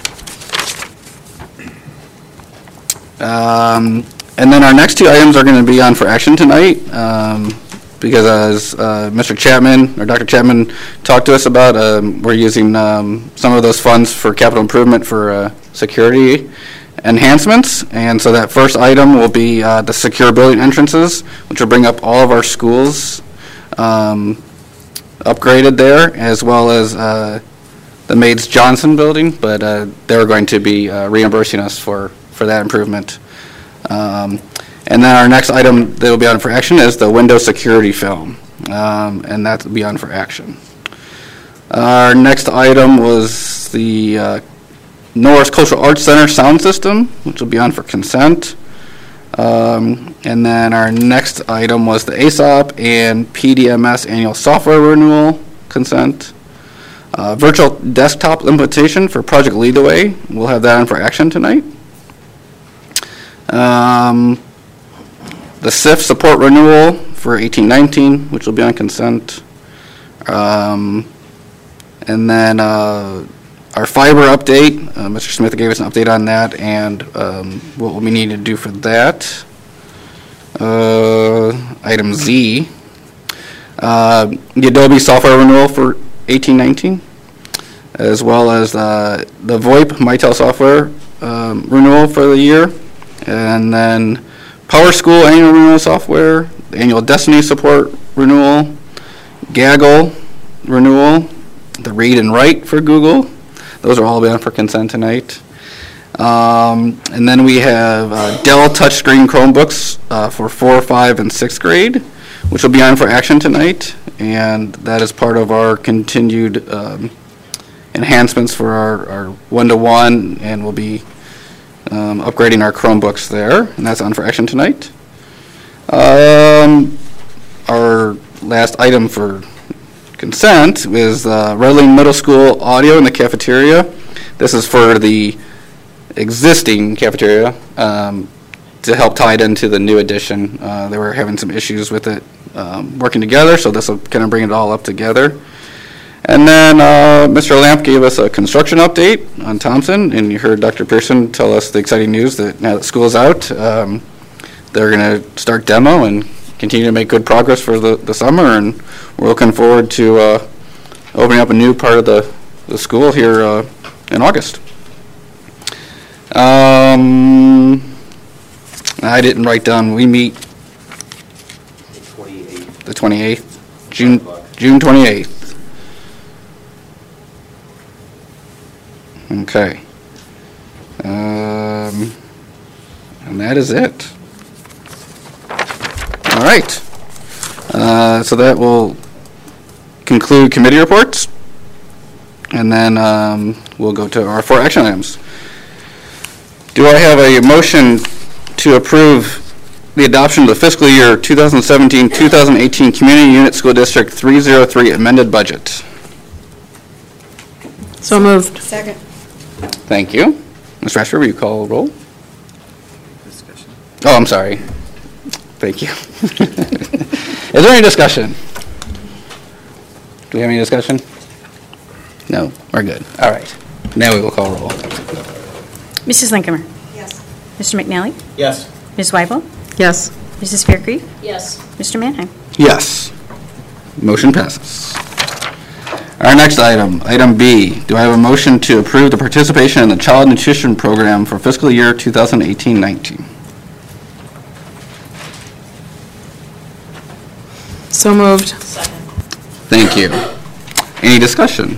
Um, And then our next two items are going to be on for action tonight, um, because as uh, Mister Chapman, or Doctor Chapman, talked to us about, um, we're using um, some of those funds for capital improvement for uh, security enhancements. And so that first item will be uh, the secure building entrances, which will bring up all of our schools um, upgraded there, as well as uh, the Maids Johnson building, but uh, they're going to be uh, reimbursing us for, for that improvement. Um, and then our next item that will be on for action is the window security film, um, and that will be on for action. Our next item was the uh, Norris Cultural Arts Center sound system, which will be on for consent. Um, and then our next item was the A S O P and P D M S annual software renewal consent. Uh, virtual desktop implementation for Project Lead the Way, we'll have that on for action tonight. Um, the S I F support renewal for eighteen nineteen, which will be on consent. Um, and then uh, our fiber update, uh, Mister Smith gave us an update on that and um, what we need to do for that. Uh, item Z, uh, the Adobe software renewal for eighteen nineteen, as well as uh, the VoIP Mitel software um, renewal for the year. And then Power School annual renewal software, the annual Destiny support renewal, Gaggle renewal, the Read and Write for Google. Those are all on for consent tonight. Um, and then we have uh, Dell touchscreen Chromebooks uh, for four, five, and sixth grade, which will be on for action tonight. And that is part of our continued um, enhancements for our, our one-to-one, and we'll be Um, upgrading our Chromebooks there, and that's on for action tonight. Um, our last item for consent is uh, Redling Middle School audio in the cafeteria. This is for the existing cafeteria um, to help tie it into the new addition. Uh, they were having some issues with it um, working together, so this will kind of bring it all up together. And then uh, Mister Lamp gave us a construction update on Thompson, and you heard Doctor Pearson tell us the exciting news that now that school's out, um, they're going to start demo and continue to make good progress for the, the summer, and we're looking forward to uh, opening up a new part of the, the school here uh, in August. Um, I didn't write down, we meet The twenty-eighth? June, June twenty-eighth. Okay. Um, and that is it. All right. Uh, so that will conclude committee reports. And then um, we'll go to our four action items. Do I have a motion to approve the adoption of the fiscal year twenty seventeen twenty eighteen Community Unit School District three oh three amended budget? So moved. Second. Thank you. Miz Rashford, will you call roll? Discussion. Oh, I'm sorry. Thank you. Is there any discussion? Do we have any discussion? No, we're good. All right. Now we will call roll. Missus Linkamer. Yes. Mister McNally? Yes. Miz Weibel? Yes. Missus Faircreek? Yes. Mister Mannheim? Yes. Motion passes. Our next item, item B. Do I have a motion to approve the participation in the Child Nutrition Program for fiscal year twenty eighteen nineteen? So moved. Second. Thank you. Any discussion?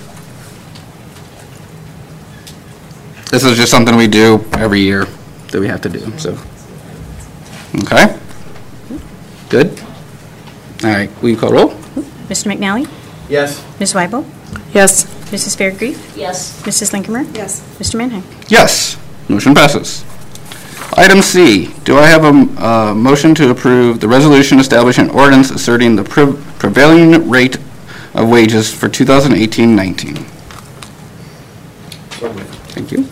This is just something we do every year that we have to do, so. Okay? Good? All right, will you call roll? Mister McNally? Yes. Miz Weibel? Yes. Missus Faircreek? Yes. Missus Linkamer? Yes. Mister Mannheim? Yes. Motion passes. Item C, do I have a uh, motion to approve the resolution establishing ordinance asserting the pre- prevailing rate of wages for twenty eighteen nineteen? Thank you.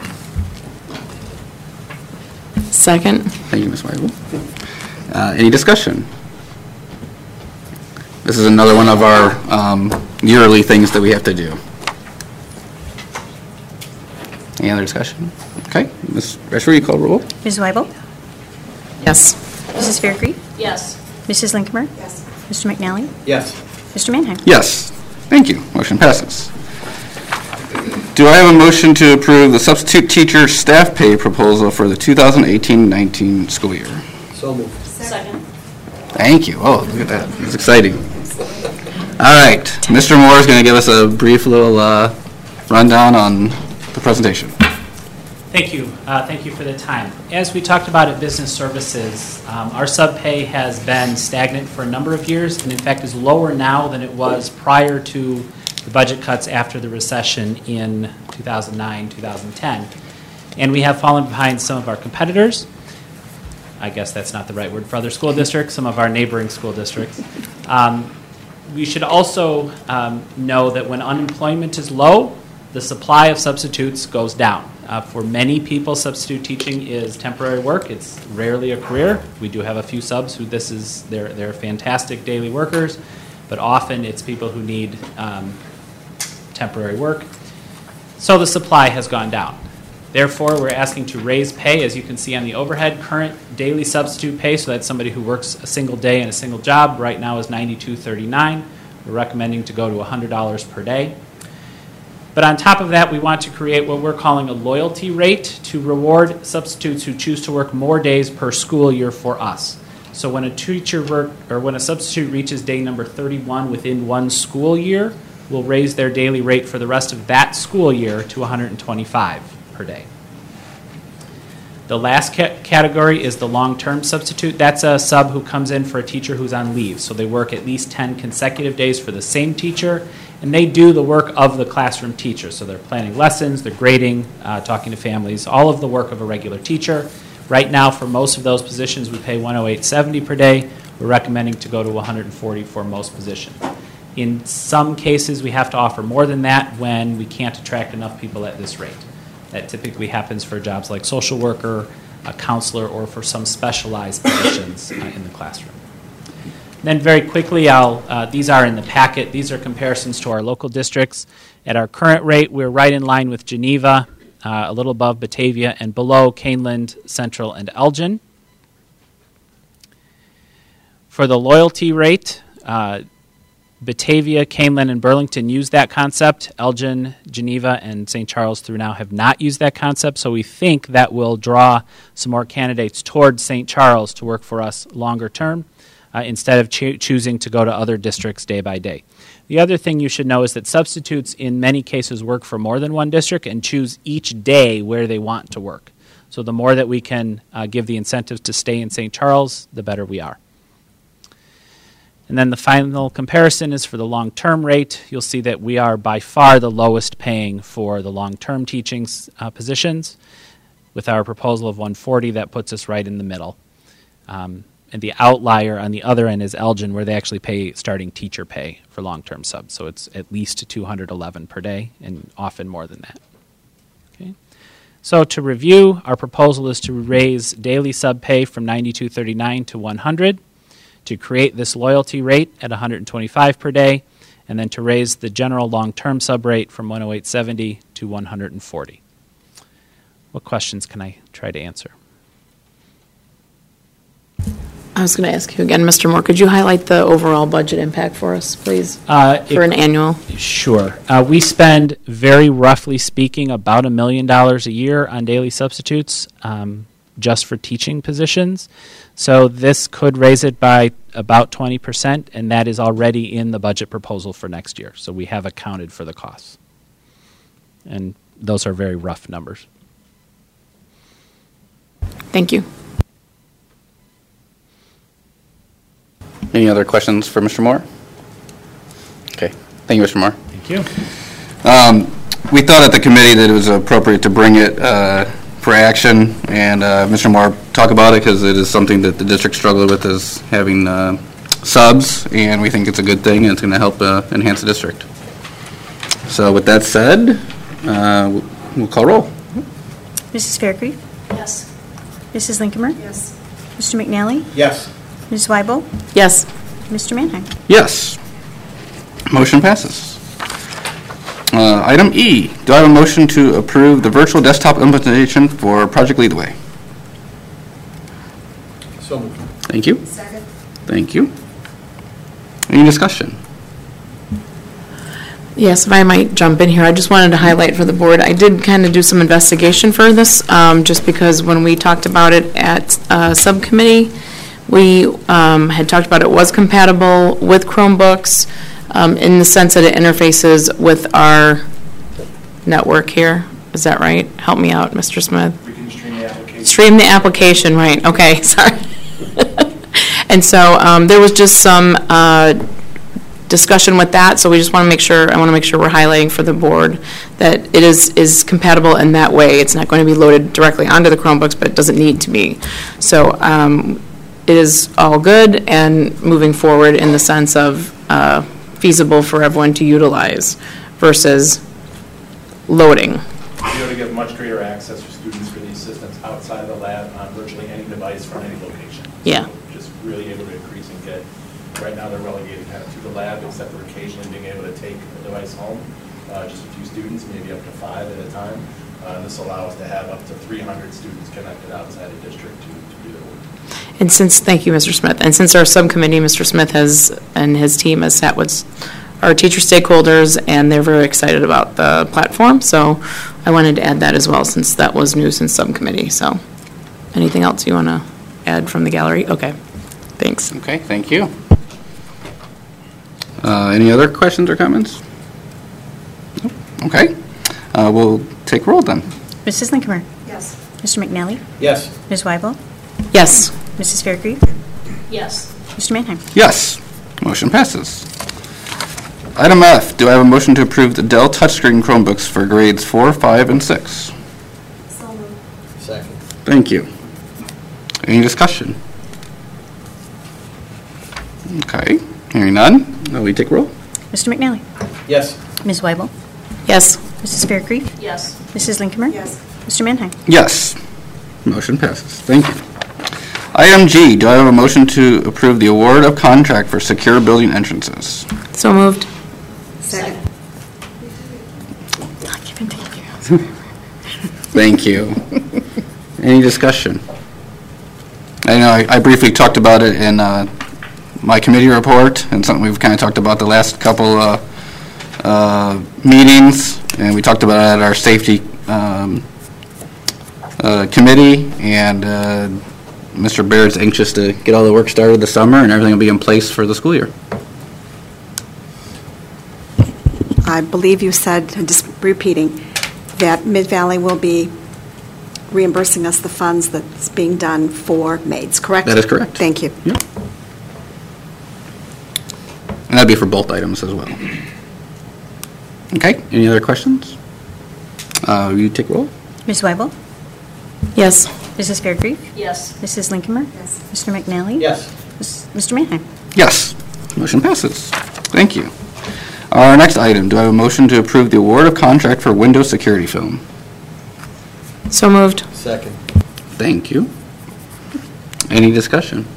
Second. Thank you, Miz Weigel. Uh, any discussion? This is another one of our um, yearly things that we have to do. Any other discussion? Okay, Miz Rescher, you call roll. Miz Weibel? Yes. Missus Faircreek? Yes. Missus Linkamer? Yes. Mister McNally? Yes. Mister Mannheim? Yes. Thank you. Motion passes. Do I have a motion to approve the substitute teacher staff pay proposal for the twenty eighteen nineteen school year? So moved. Second. Thank you. Oh, look at that. It's exciting. All right. Mister Moore is going to give us a brief little uh, rundown on the presentation. Thank you. Uh, thank you for the time. As we talked about at Business Services, um, our sub-pay has been stagnant for a number of years, and in fact is lower now than it was prior to the budget cuts after the recession in two thousand nine, two thousand ten. And we have fallen behind some of our competitors. I guess that's not the right word for other school districts, some of our neighboring school districts. Um, we should also um, know that when unemployment is low, the supply of substitutes goes down. Uh, for many people, substitute teaching is temporary work. It's rarely a career. We do have a few subs who this is, they're, they're fantastic daily workers, but often it's people who need um, temporary work. So the supply has gone down. Therefore, we're asking to raise pay, as you can see on the overhead. Current daily substitute pay, so that's somebody who works a single day in a single job, right now is ninety-two thirty-nine. We're recommending to go to one hundred dollars per day. But on top of that, we want to create what we're calling a loyalty rate to reward substitutes who choose to work more days per school year for us. So when a teacher work, or when a substitute reaches day number thirty-one within one school year, we'll raise their daily rate for the rest of that school year to one hundred twenty-five dollars per day. The last ca- category is the long-term substitute. That's a sub who comes in for a teacher who's on leave. So they work at least ten consecutive days for the same teacher, and they do the work of the classroom teacher. So they're planning lessons, they're grading, uh, talking to families, all of the work of a regular teacher. Right now, for most of those positions, we pay one hundred eight dollars and seventy cents per day. We're recommending to go to one hundred forty dollars for most positions. In some cases, we have to offer more than that when we can't attract enough people at this rate. That typically happens for jobs like social worker, a counselor, or for some specialized positions uh, in the classroom. Then very quickly, I'll, uh, these are in the packet. These are comparisons to our local districts. At our current rate, we're right in line with Geneva, uh, a little above Batavia, and below Caneland, Central, and Elgin. For the loyalty rate, uh, Batavia, Caneland, and Burlington use that concept. Elgin, Geneva, and Saint Charles through now have not used that concept, so we think that will draw some more candidates towards Saint Charles to work for us longer term. uh, instead of choo- choosing to go to other districts day by day. The other thing you should know is that substitutes in many cases work for more than one district and choose each day where they want to work. So the more that we can uh, give the incentives to stay in Saint Charles, the better we are. And then the final comparison is for the long-term rate. You'll see that we are by far the lowest paying for the long-term teaching uh, positions. With our proposal of one hundred forty, that puts us right in the middle. Um, and the outlier on the other end is Elgin, where they actually pay starting teacher pay for long-term subs. So it's at least two hundred eleven per day, and often more than that. Okay. So to review, our proposal is to raise daily sub pay from ninety-two thirty-nine to one hundred, to create this loyalty rate at one hundred twenty-five per day, and then to raise the general long-term sub rate from one oh eight seventy to one hundred forty. What questions can I try to answer? I was going to ask you again, Mister Moore, could you highlight the overall budget impact for us, please, Uh, for it- an annual? Sure. Uh, we spend, very roughly speaking, about a million dollars a year on daily substitutes, um, just for teaching positions. So this could raise it by about twenty percent, and that is already in the budget proposal for next year. So we have accounted for the costs. And those are very rough numbers. Thank you. Any other questions for Mister Moore? Okay, thank you, Mister Moore. Thank you. Um, we thought at the committee that it was appropriate to bring it uh, for action, and uh, Mister Moore talk about it because it is something that the district struggled with, is having uh, subs, and we think it's a good thing and it's going to help uh, enhance the district. So with that said, uh, we'll call roll. Missus Faircreek? Yes. Missus Linkamer? Yes. Mister McNally? Yes. Miz Weibel? Yes. Mister Mannheim? Yes. Motion passes. Uh, Item E, do I have a motion to approve the virtual desktop implementation for Project Lead the Way? So moved. Thank you. Second. Thank you. Any discussion? Yes, if I might jump in here, I just wanted to highlight for the board, I did kind of do some investigation for this, um, just because when we talked about it at uh, subcommittee, we um, had talked about it was compatible with Chromebooks um, in the sense that it interfaces with our network here. Is that right? Help me out, Mister Smith. We can stream the application. Stream the application, right. Okay, sorry. And so um, there was just some uh, discussion with that, so we just want to make sure, I want to make sure we're highlighting for the board that it is, is compatible in that way. It's not going to be loaded directly onto the Chromebooks, but it doesn't need to be. So um, it is all good and moving forward in the sense of uh, feasible for everyone to utilize versus loading. We'll be able to give much greater access for students for the assistance outside of the lab on virtually any device from any location. Yeah. So just really able to increase and get, right now they're relegated kind of to the lab, except for occasionally being able to take a device home, uh, just a few students, maybe up to five at a time. Uh, this allows us to have up to three hundred students connected outside of district to, to do their work. And since, thank you, Mister Smith, and since our subcommittee, Mister Smith has, and his team has sat with our teacher stakeholders, and they're very excited about the platform, so I wanted to add that as well, since that was new since subcommittee, so. Anything else you want to add from the gallery? Okay, thanks. Okay, thank you. Uh, Any other questions or comments? Nope. Okay, uh, we'll take roll then. Missus Linkamer? Yes. Mister McNally? Yes. Miz Weibel? Yes. Missus Faircreek? Yes. Mister Mannheim? Yes, motion passes. Item F, do I have a motion to approve the Dell touchscreen Chromebooks for grades four, five, and six? So moved. Second. Thank you. Any discussion? Okay, hearing none, will we take roll? Mister McNally? Yes. Miz Weibel? Yes. Missus Faircreek? Yes. Missus Linkamer? Yes. Mister Mannheim? Yes, motion passes. Thank you. Item G, do I have a motion to approve the award of contract for secure building entrances? So moved. Second. Thank you. Any discussion? I know I I briefly talked about it in uh, my committee report, and something we've kind of talked about the last couple uh, uh, meetings, and we talked about it at our safety um, uh, committee, and uh, Mister Baird's anxious to get all the work started this summer, and everything will be in place for the school year. I believe you said, just repeating, that Mid-Valley will be reimbursing us the funds that's being done for maids, correct? That is correct. Thank you. Yep. And that'd be for both items as well. Okay, any other questions? Uh, will you take roll? Miz Weibel? Yes. Missus Fairgrieve? Yes. Missus Linkamer? Yes. Mister McNally? Yes. Mister Mannheim? Yes. Motion passes. Thank you. Our next item, do I have a motion to approve the award of contract for window security film? So moved. Second. Thank you. Any discussion?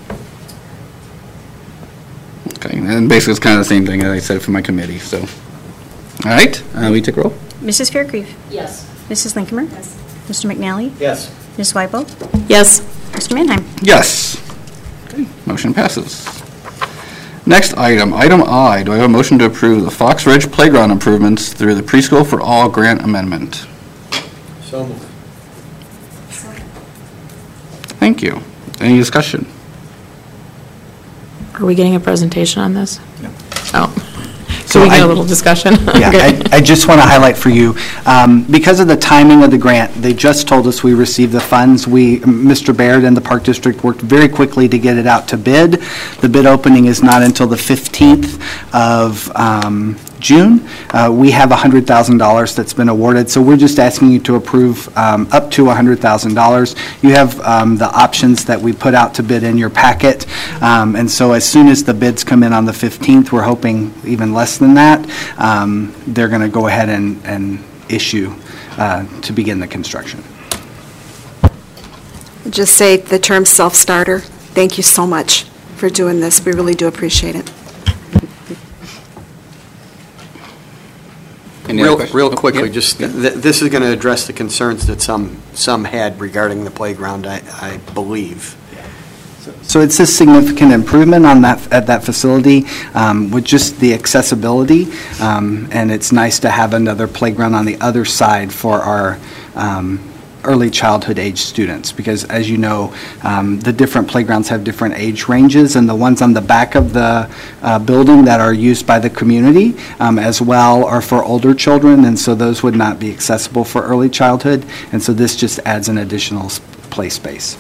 Okay, and basically it's kind of the same thing as I said for my committee, so. All right, uh, we take roll? Missus Fairgrieve? Yes. Missus Linkamer? Yes. Mister McNally? Yes. Miz Weibel? Yes. Mister Mannheim? Yes. Okay, motion passes. Next item, item I, do I have a motion to approve the Fox Ridge Playground improvements through the Preschool for All grant amendment? So moved. Thank you. Any discussion? Are we getting a presentation on this? No. Oh. So So we get I- a little discussion? Yeah, Okay. I, I just want to highlight for you, um, because of the timing of the grant, they just told us we received the funds. We, Mister Baird and the Park District worked very quickly to get it out to bid. The bid opening is not until the fifteenth of um, June. Uh, We have one hundred thousand dollars that's been awarded, so we're just asking you to approve um, up to one hundred thousand dollars. You have um, the options that we put out to bid in your packet, um, and so as soon as the bids come in on the fifteenth, we're hoping even less than that, um, they're going to go ahead and, and issue uh, to begin the construction. Just say the term self-starter. Thank you so much for doing this. We really do appreciate it. Any other Real, questions? real Oh, quickly, yeah. just, th- this is going to address the concerns that some, some had regarding the playground, I, I believe. So it's a significant improvement on that, at that facility um, with just the accessibility, um, and it's nice to have another playground on the other side for our um, early childhood age students, because as you know, um, the different playgrounds have different age ranges, and the ones on the back of the uh, building that are used by the community um, as well are for older children, and so those would not be accessible for early childhood, and so this just adds an additional s- play space.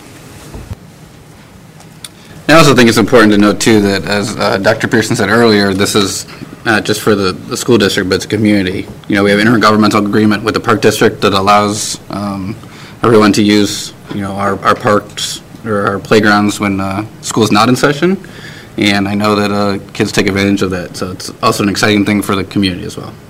I also think it's important to note, too, that as uh, Doctor Pearson said earlier, this is not just for the, the school district, but it's a community. You know, we have an intergovernmental agreement with the Park District that allows um, everyone to use, you know, our, our parks or our playgrounds when uh, school's not in session. And I know that uh, kids take advantage of that, so it's also an exciting thing for the community as well.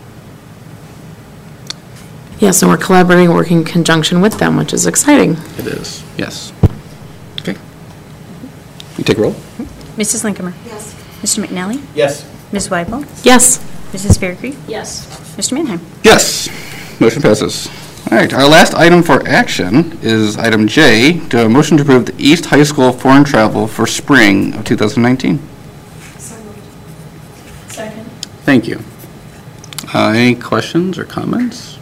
Yes, and we're collaborating, working in conjunction with them, which is exciting. It is, yes. Okay. You take roll? Missus Linkamer? Yes. Mister McNally? Yes. Miz Weibel? Yes. Missus Fairgrieve? Yes. Mister Mannheim? Yes. Motion passes. All right, our last item for action is item J, do I have a motion to approve the East High School foreign travel for spring of two thousand nineteen? Second. Thank you. Uh, Any questions or comments?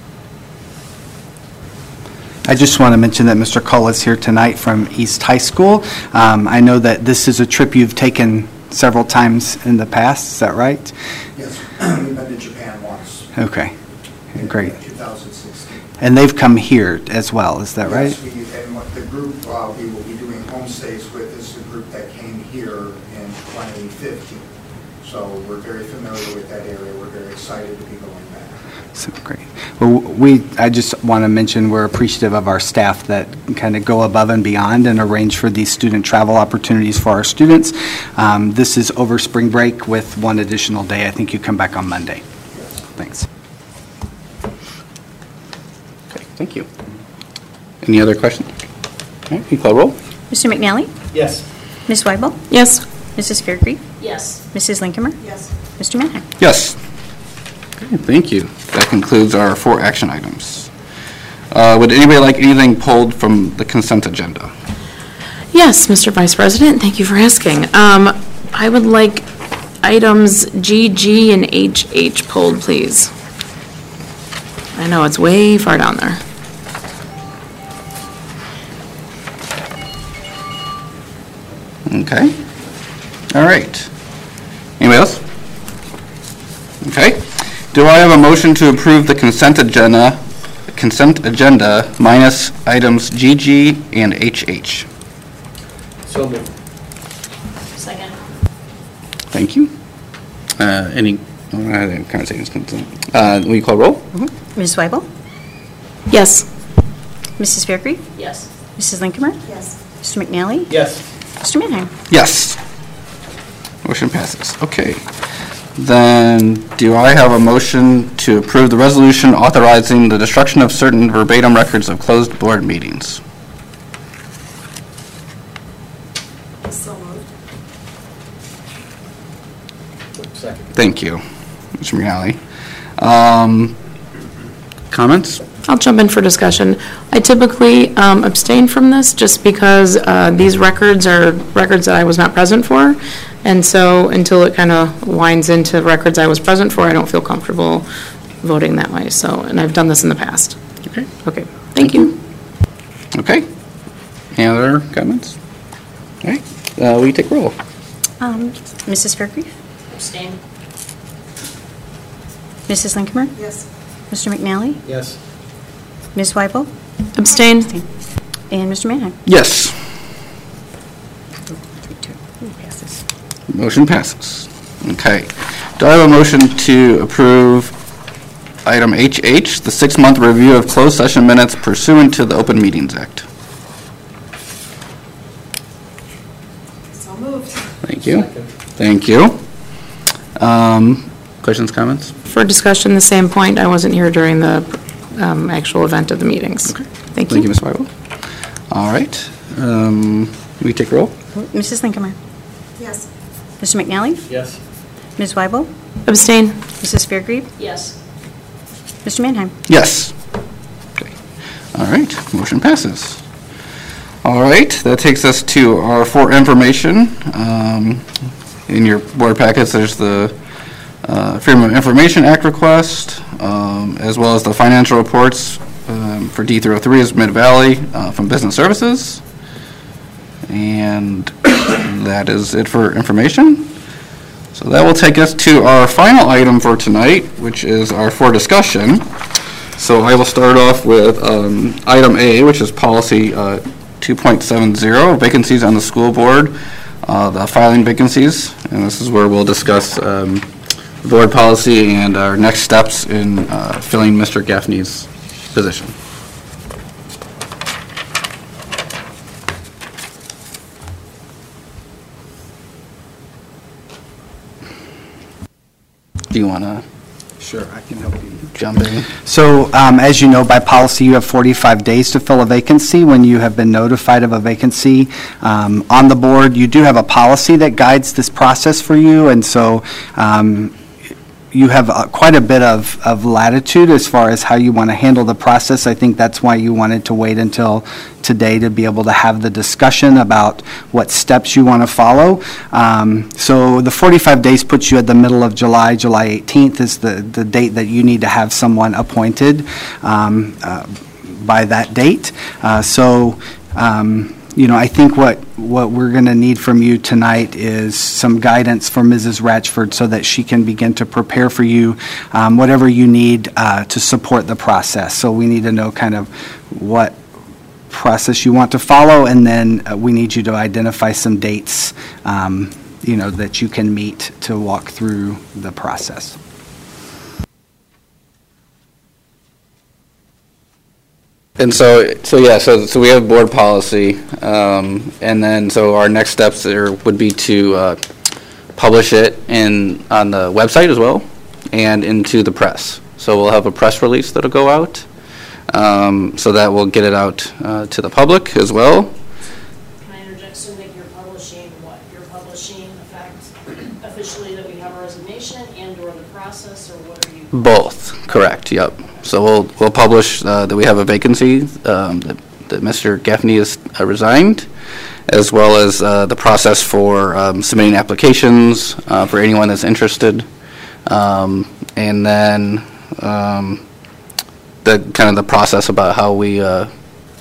I just want to mention that Mister Cole is here tonight from East High School. Um, I know that this is a trip you've taken several times in the past, is that right? Yes, we've been to Japan once. Okay, great. In two thousand sixteen. And they've come here as well, is that right? Yes, we, and what the group uh, we will be doing homestays with is the group that came here in twenty fifteen. So we're very familiar with that area. We're very excited to be going back. So great. Well, we, I just want to mention we're appreciative of our staff that kind of go above and beyond and arrange for these student travel opportunities for our students. Um, This is over spring break with one additional day. I think you come back on Monday. Thanks. Okay, thank you. Any other questions? All right, can you call roll? Mister McNally? Yes. Miz Weibel? Yes. Missus Fairgrieve? Yes. Missus Linkamer? Yes. Mister Mannheim? Yes. Okay, thank you. That concludes our four action items. Uh, Would anybody like anything pulled from the consent agenda? Yes, Mister Vice President, thank you for asking. Um, I would like items G G and H H pulled, please. I know, it's way far down there. Okay. All right. Anybody else? Okay. Do I have a motion to approve the consent agenda, consent agenda minus items G G and H H? So moved. Second. Thank you. Uh, Any, oh, I didn't kind of say this consent. Uh, Will you call roll? Miz Weibel? Yes. Missus Fairgrave? Yes. Missus Linkamer? Yes. Mister McNally? Yes. Mister Mannheim? Yes. Motion passes. Okay. Then, do I have a motion to approve the resolution authorizing the destruction of certain verbatim records of closed board meetings? So moved. Second. Thank you, Mister McNally. Um, Comments? I'll jump in for discussion. I typically um, abstain from this just because uh, these records are records that I was not present for. And so until it kind of winds into records I was present for, I don't feel comfortable voting that way. So, and I've done this in the past. Okay. Okay, thank you. Okay. Any other comments? All right. Uh, Will you take roll? Um, Missus Fairgrave? Abstain. Missus Linkamer? Yes. Mister McNally? Yes. Miz Weibel? Abstain. And Mister Mannheim? Yes. Motion passes. Okay. Do I have a motion to approve item H H, the six-month review of closed session minutes pursuant to the Open Meetings Act? So moved. Thank you. Thank you. Um, Questions, comments? For discussion, the same point, I wasn't here during the um, actual event of the meetings. Okay. Thank you. Thank you, Miz Weibel. All right. Um, Will you take roll? Missus Linkamer? Yes. Mister McNally? Yes. Miz Weibel? Abstain. Missus Fairgrave? Yes. Mister Mannheim? Yes. Okay. All right, motion passes. All right, that takes us to our for information. Um, In your board packets, there's the uh, Freedom of Information Act request, um, as well as the financial reports um, for D three oh three is Mid-Valley uh, from Business Services. And that is it for information. So that will take us to our final item for tonight, which is our for discussion. So I will start off with um, item A, which is policy uh, two point seven zero, vacancies on the school board, uh, the filing vacancies. And this is where we'll discuss um, board policy and our next steps in uh, filling Mister Gaffney's position. Do you want to? Sure, I can help you. Jump in. So, um, as you know, by policy, you have forty-five days to fill a vacancy when you have been notified of a vacancy um, on the board. You do have a policy that guides this process for you, and so um, you have uh, quite a bit of, of latitude as far as how you want to handle the process. I think that's why you wanted to wait until today to be able to have the discussion about what steps you want to follow. Um, so the forty-five days puts you at the middle of July. July eighteenth is the, the date that you need to have someone appointed um, uh, by that date. Uh, so, um, you know, I think what, what we're going to need from you tonight is some guidance from Missus Ratchford so that she can begin to prepare for you um, whatever you need uh, to support the process. So we need to know kind of what process you want to follow, and then uh, we need you to identify some dates, um, you know, that you can meet to walk through the process. And so, so yeah, so so we have board policy, um, and then so our next steps there would be to uh, publish it in on the website as well, and into the press. So we'll have a press release that'll go out, um, so that will get it out uh, to the public as well. Can I interject? So that you're publishing what? You're publishing the fact officially that we have a resignation and/or the process, or what are you? Both, correct. Yep. So we'll we'll publish uh, that we have a vacancy, um, that, that Mister Gaffney has uh, resigned, as well as uh, the process for um, submitting applications uh, for anyone that's interested, um, and then um, the kind of the process about how we uh,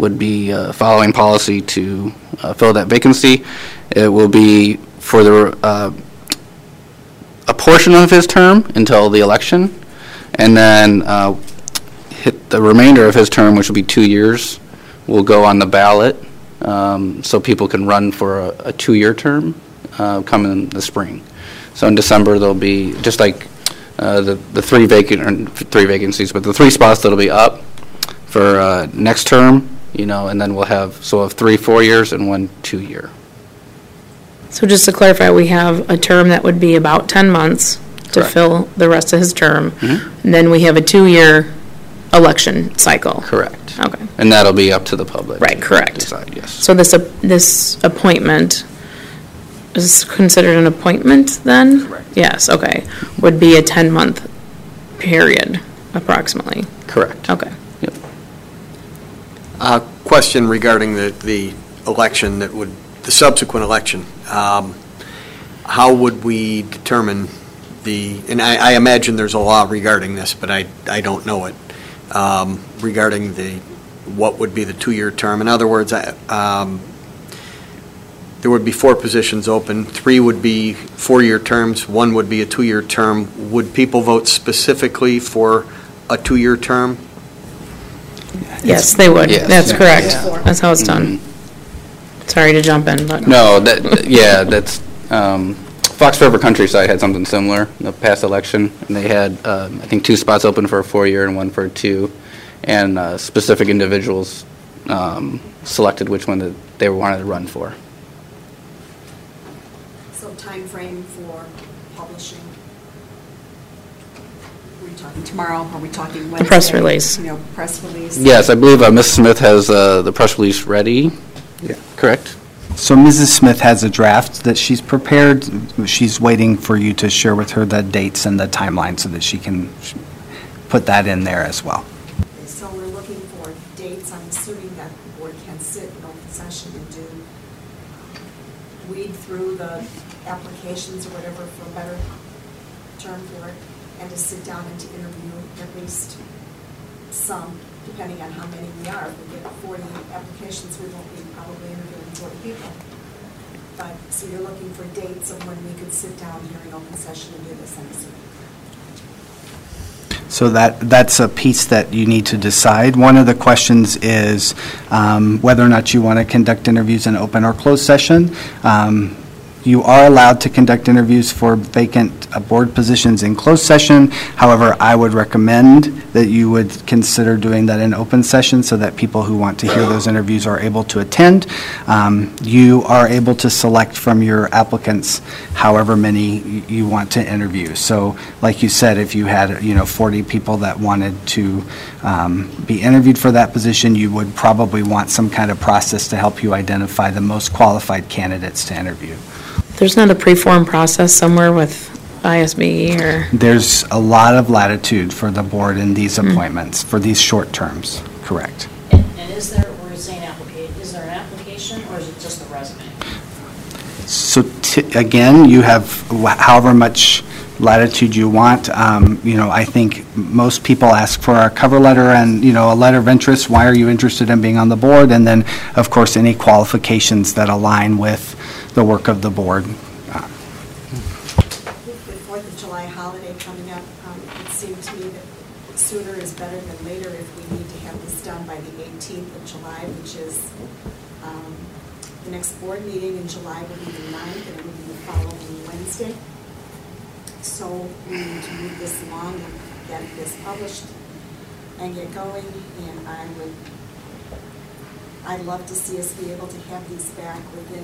would be uh, following policy to uh, fill that vacancy. It will be for the uh, a portion of his term until the election, and then uh, hit the remainder of his term, which will be two years, will go on the ballot, um, so people can run for a, a two-year term uh, coming in the spring. So in December, there'll be, just like uh, the, the three vacant, or three vacancies, but the three spots that'll be up for uh, next term, you know, and then we'll have, so we'll have three four years and one two-year. So just to clarify, we have a term that would be about ten months to Correct. fill the rest of his term. Mhm. And then we have a two-year election cycle. Correct. Okay. And that'll be up to the public. Right, to correct. Decide, yes. So this, ap- this appointment is considered an appointment then? Correct. Yes, okay. Would be a ten-month period approximately. Correct. Okay. Yep. Uh, Question regarding the, the election that would, the subsequent election. Um, How would we determine the, and I, I imagine there's a law regarding this, but I, I don't know it, um, regarding the, what would be the two-year term. In other words, I, um, there would be four positions open, three would be four-year terms, one would be a two-year term. Would people vote specifically for a two-year term? Yes, they would. Yes. That's correct. Yeah. That's how it's done. Sorry to jump in, but. No, that, yeah, that's, um, Fox River Countryside had something similar in the past election, and they had, um, I think, two spots open for a four-year and one for a two, and uh, specific individuals um, selected which one that they wanted to run for. So time frame for publishing? Are we talking tomorrow? Are we talking Wednesday? Press release. You know, press release? Yes, I believe uh, Miz Smith has uh, the press release ready. Yeah. Correct? So Missus Smith has a draft that she's prepared. She's waiting for you to share with her the dates and the timeline so that she can put that in there as well. So we're looking for dates. I'm assuming that the board can sit in open session and do, weed through the applications or whatever, for a better term for it, and to sit down and to interview at least some, depending on how many we are. If we get forty applications, we won't be probably interviewing forty people. But, so you're looking for dates of when we could sit down here in open session and do this, I'm assuming. So that, that's a piece that you need to decide. One of the questions is um, whether or not you want to conduct interviews in open or closed session. Um, You are allowed to conduct interviews for vacant uh, board positions in closed session. However, I would recommend that you would consider doing that in open session so that people who want to hear those interviews are able to attend. Um, You are able to select from your applicants however many y- you want to interview. So like you said, if you had, you know, forty people that wanted to um, be interviewed for that position, you would probably want some kind of process to help you identify the most qualified candidates to interview. There's not a pre-form process somewhere with I S B E or? There's a lot of latitude for the board in these appointments, for these short terms, correct. And and is there, we're saying application, is there an application or is it just a resume? So t- again, you have wh- however much latitude you want. Um, You know, I think most people ask for a cover letter and, you know, a letter of interest. Why are you interested in being on the board? And then, of course, any qualifications that align with the work of the board. Uh, With the Fourth of July holiday coming up, um, it seemed to me that sooner is better than later if we need to have this done by the eighteenth of July, which is, um, the next board meeting in July will be the ninth, and it will be the following Wednesday. So we need to move this along and get this published and get going, and I would, I'd love to see us be able to have these back within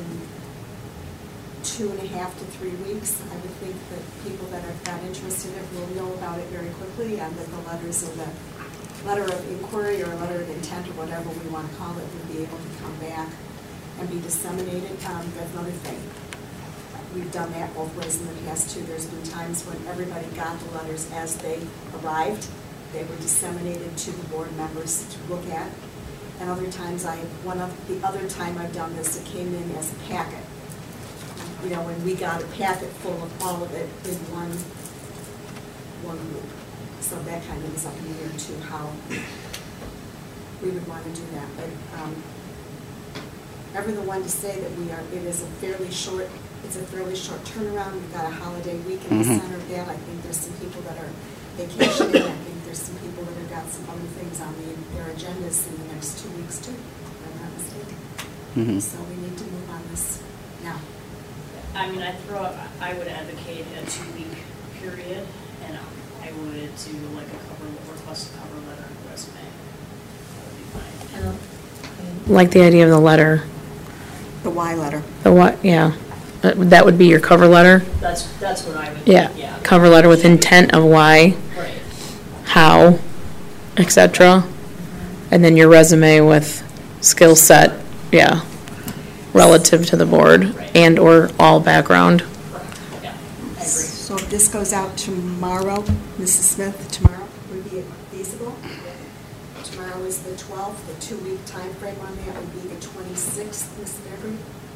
two and a half to three weeks. I would think that people that have got interested in it will know about it very quickly, and that the letters of the letter of inquiry or letter of intent or whatever we want to call it would be able to come back and be disseminated. Um, that's another thing. We've done that both ways in the past too. There's been times when everybody got the letters as they arrived. They were disseminated to the board members to look at. And other times I, one of the other time I've done this, it came in as a packet. You know, when we got a packet full of all of it in one, one group. So that kind of is up in the air too, how, we would want to do that. But um, ever the one to say that we are, it is a fairly short, it's a fairly short turnaround. We've got a holiday week in the Mhm. center of that. I think there's some people that are vacationing. I think there's some people that have got some other things on the, their agendas in the next two weeks too, if I'm not mistaken. Mhm. So we need to move on this now. I mean, I throw, out- I would advocate a two-week period, and I would do like a cover, request a cover letter and resume. That would be fine. Like the idea of the letter. The why letter. The what, yeah. Uh, That would be your cover letter? That's, that's what I would, Yeah, yeah. cover letter with intent of why, Right. how, et cetera. And then your resume with skill set, yeah, relative to the board and/or all background. So if this goes out tomorrow, Missus Smith, tomorrow, would be feasible? Tomorrow is the twelfth, the two-week time frame on that would be the twenty-sixth, Miz Beverly?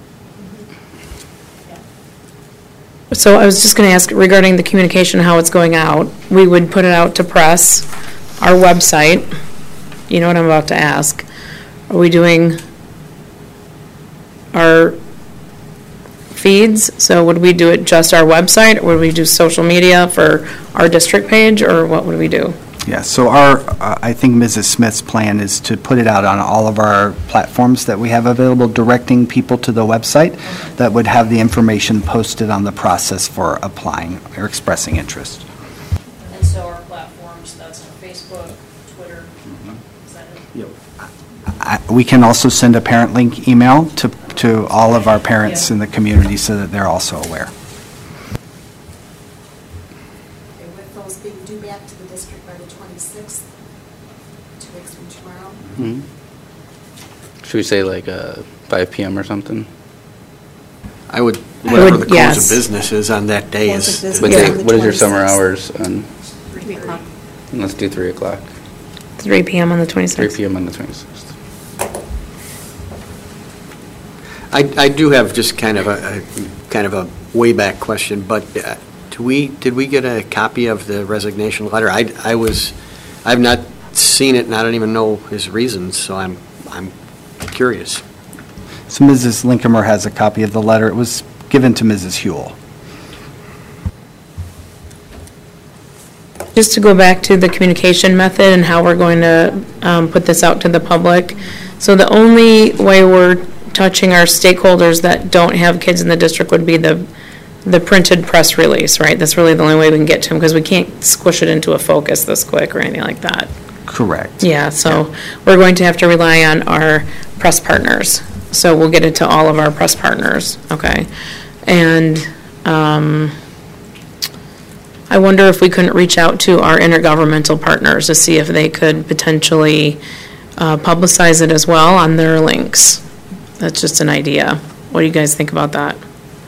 So I was just going to ask regarding the communication, how it's going out. We would put it out to press, our website. You know what I'm about to ask. Are we doing our feeds? So would we do it just our website, or would we do social media for our district page, or what would we do? Yeah, so our, uh, I think Missus Smith's plan is to put it out on all of our platforms that we have available, directing people to the website that would have the information posted on the process for applying or expressing interest. And so our platforms, that's on Facebook, Twitter, is that it? I- We can also send a parent link email to, to all of our parents in the community so that they're also aware. Okay, with those being due back to the district by the twenty-sixth, two weeks from tomorrow. Mhm. Should we say like uh, five P M or something? I would, I whatever would- the close yes. of business is on that day Close of is. business What Yeah. day- on the what is your summer twenty-sixth. hours? on- Three o'clock. Let's do three o'clock. three P M on the three twenty-sixth? P M on the twenty-sixth. I, I do have just kind of a, a- kind of a way back question, but uh, do we, did we get a copy of the resignation letter? I, I was, I've not seen it, and I don't even know his reasons, so I'm, I'm curious. So Missus Linkamer has a copy of the letter. It was given to Missus Huell. Just to go back to the communication method and how we're going to um, put this out to the public. So the only way we're touching our stakeholders that don't have kids in the district would be the, the printed press release, right? That's really the only way we can get to them, because we can't squish it into a focus this quick or anything like that. Correct. Yeah, so we're going to have to rely on our press partners. So we'll get it to all of our press partners, okay? And um, I wonder if we couldn't reach out to our intergovernmental partners to see if they could potentially uh, publicize it as well on their links. That's just an idea. What do you guys think about that?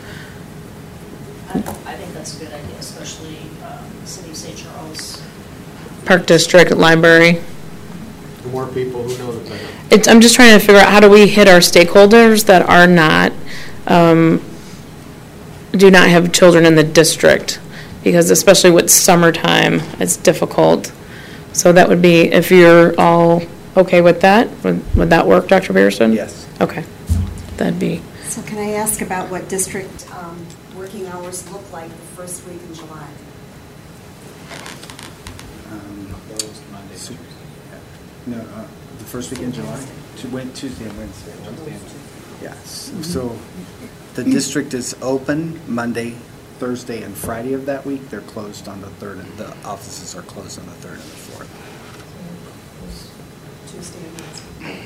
I I think that's a good idea, especially um, the city of Saint Charles. Park District, Library. The more people who know, the better. It's, I'm just trying to figure out how do we hit our stakeholders that are not, um, do not have children in the district, because especially with summertime, it's difficult. So that would be, if you're all okay with that, would, would that work, Doctor Pearson? Yes. Okay, that'd be, So can I ask about what district um, working hours look like the first week in July? Um, No, uh, the first week in July? Tu- Wed- Tuesday and Wednesday. Yes. So the district is open Monday, Thursday, and Friday of that week. They're closed on the third, and the offices are closed on the third and the fourth. Tuesday and Wednesday.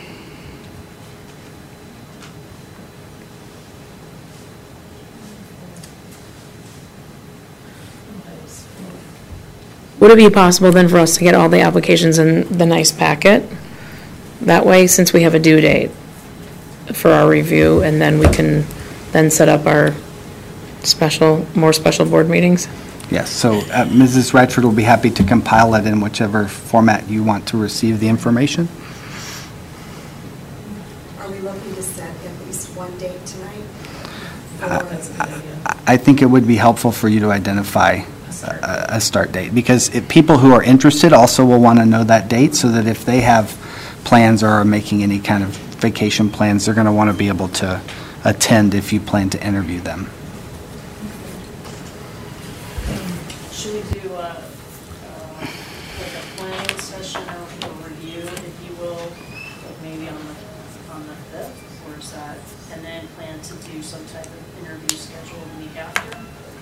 would it be possible then for us to get all the applications in the nice packet? That way, since we have a due date for our review, and then we can then set up our special, more special board meetings? Yes, so uh, Missus Radford will be happy to compile it in whichever format you want to receive the information. Are we looking to set at least one date tonight? Uh, I think it would be helpful for you to identify a, a start date, because if people who are interested also will want to know that date, so that if they have plans or are making any kind of vacation plans, they're going to want to be able to attend if you plan to interview them. Should we do a, uh, like a planning session or a review, if you will, like maybe on the, on the fifth, or is that, and then plan to do some type of interview schedule the week after?